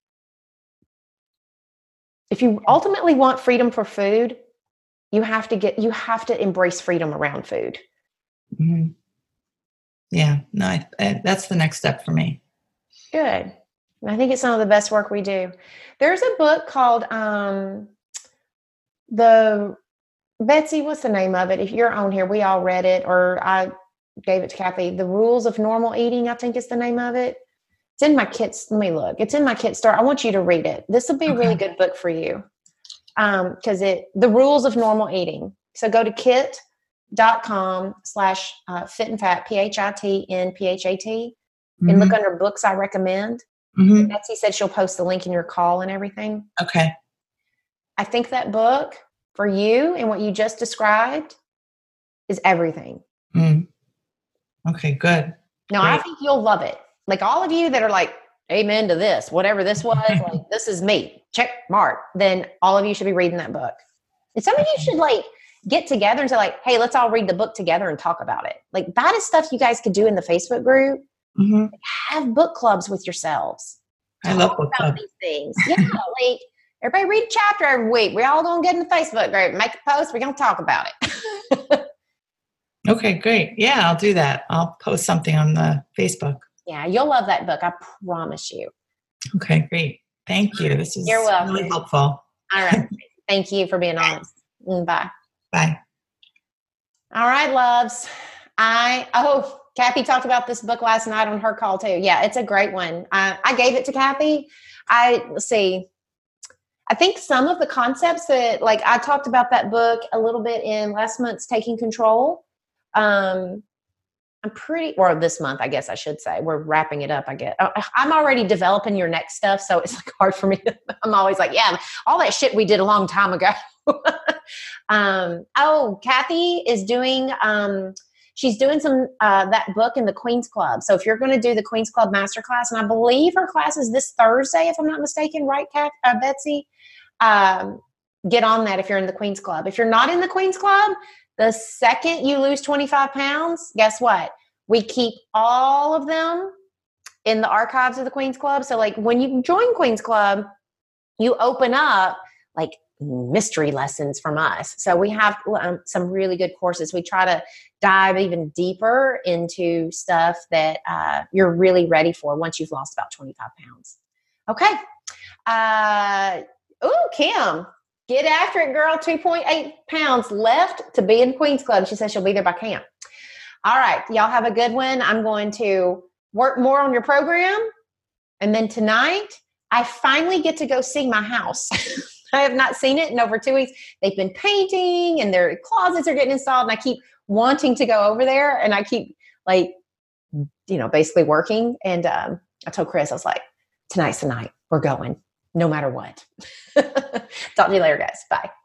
If you ultimately want freedom for food, you have to get, you have to embrace freedom around food. Mm-hmm. Yeah, no, I, I, that's the next step for me. Good. I think it's some of the best work we do. There's a book called um, the Betsy, what's the name of it? If you're on here, we all read it, or I gave it to Kathy. The Rules of Normal Eating, I think is the name of it. It's in my kids. Let me look. It's in my kids' store. I want you to read it. This will be okay. A really good book for you. Um, because it, the Rules of Normal Eating. So go to kit dot com slash fit and fat, P H I T N P H A T, and mm-hmm. look under books I recommend. Mm-hmm. Betsy said she'll post the link in your call and everything. Okay. I think that book for you and what you just described is everything. Mm. Okay, good. No, Great. I think you'll love it. Like all of you that are like, amen to this, whatever this was, like this is me, check mark. Then all of you should be reading that book. And some of you should like get together and say like, hey, let's all read the book together and talk about it. Like that is stuff you guys could do in the Facebook group. Mm-hmm. Have book clubs with yourselves. I Talk love book about club. these things. Yeah, like everybody read a chapter every week. We're all going to get in the Facebook group, make a post. We're going to talk about it. Okay, great. Yeah, I'll do that. I'll post something on the Facebook. Yeah, you'll love that book. I promise you. Okay, great. Thank you. This is You're welcome. really helpful. All right. Thank you for being honest. Bye. Bye. All right, loves. I, oh, Kathy talked about this book last night on her call too. Yeah, it's a great one. I, I gave it to Kathy. I, let's see, I think some of the concepts that, like I talked about that book a little bit in last month's Taking Control. Um, I'm pretty, or this month, I guess I should say. We're wrapping it up, I guess. I'm already developing your next stuff, so it's like hard for me. To, I'm always like, yeah, all that shit we did a long time ago. um, oh, Kathy is doing, um, she's doing some, uh, that book in the Queen's Club. So if you're going to do the Queen's Club Masterclass, and I believe her class is this Thursday, if I'm not mistaken, right, Kath, uh, Betsy? Um, get on that if you're in the Queen's Club. If you're not in the Queen's Club, the second you lose twenty-five pounds, guess what? We keep all of them in the archives of the Queen's Club. So like when you join Queen's Club, you open up like mystery lessons from us. So we have um, some really good courses. We try to dive even deeper into stuff that uh, you're really ready for once you've lost about twenty-five pounds. Okay. Uh, oh, Kim. Get after it, girl. two point eight pounds left to be in Queen's Club. She says she'll be there by camp. All right. Y'all have a good one. I'm going to work more on your program. And then tonight, I finally get to go see my house. I have not seen it in over two weeks. They've been painting and their closets are getting installed. And I keep wanting to go over there. And I keep like, you know, basically working. And um, I told Chris, I was like, tonight's the night. We're going. No matter what. Talk to you later, guys. Bye.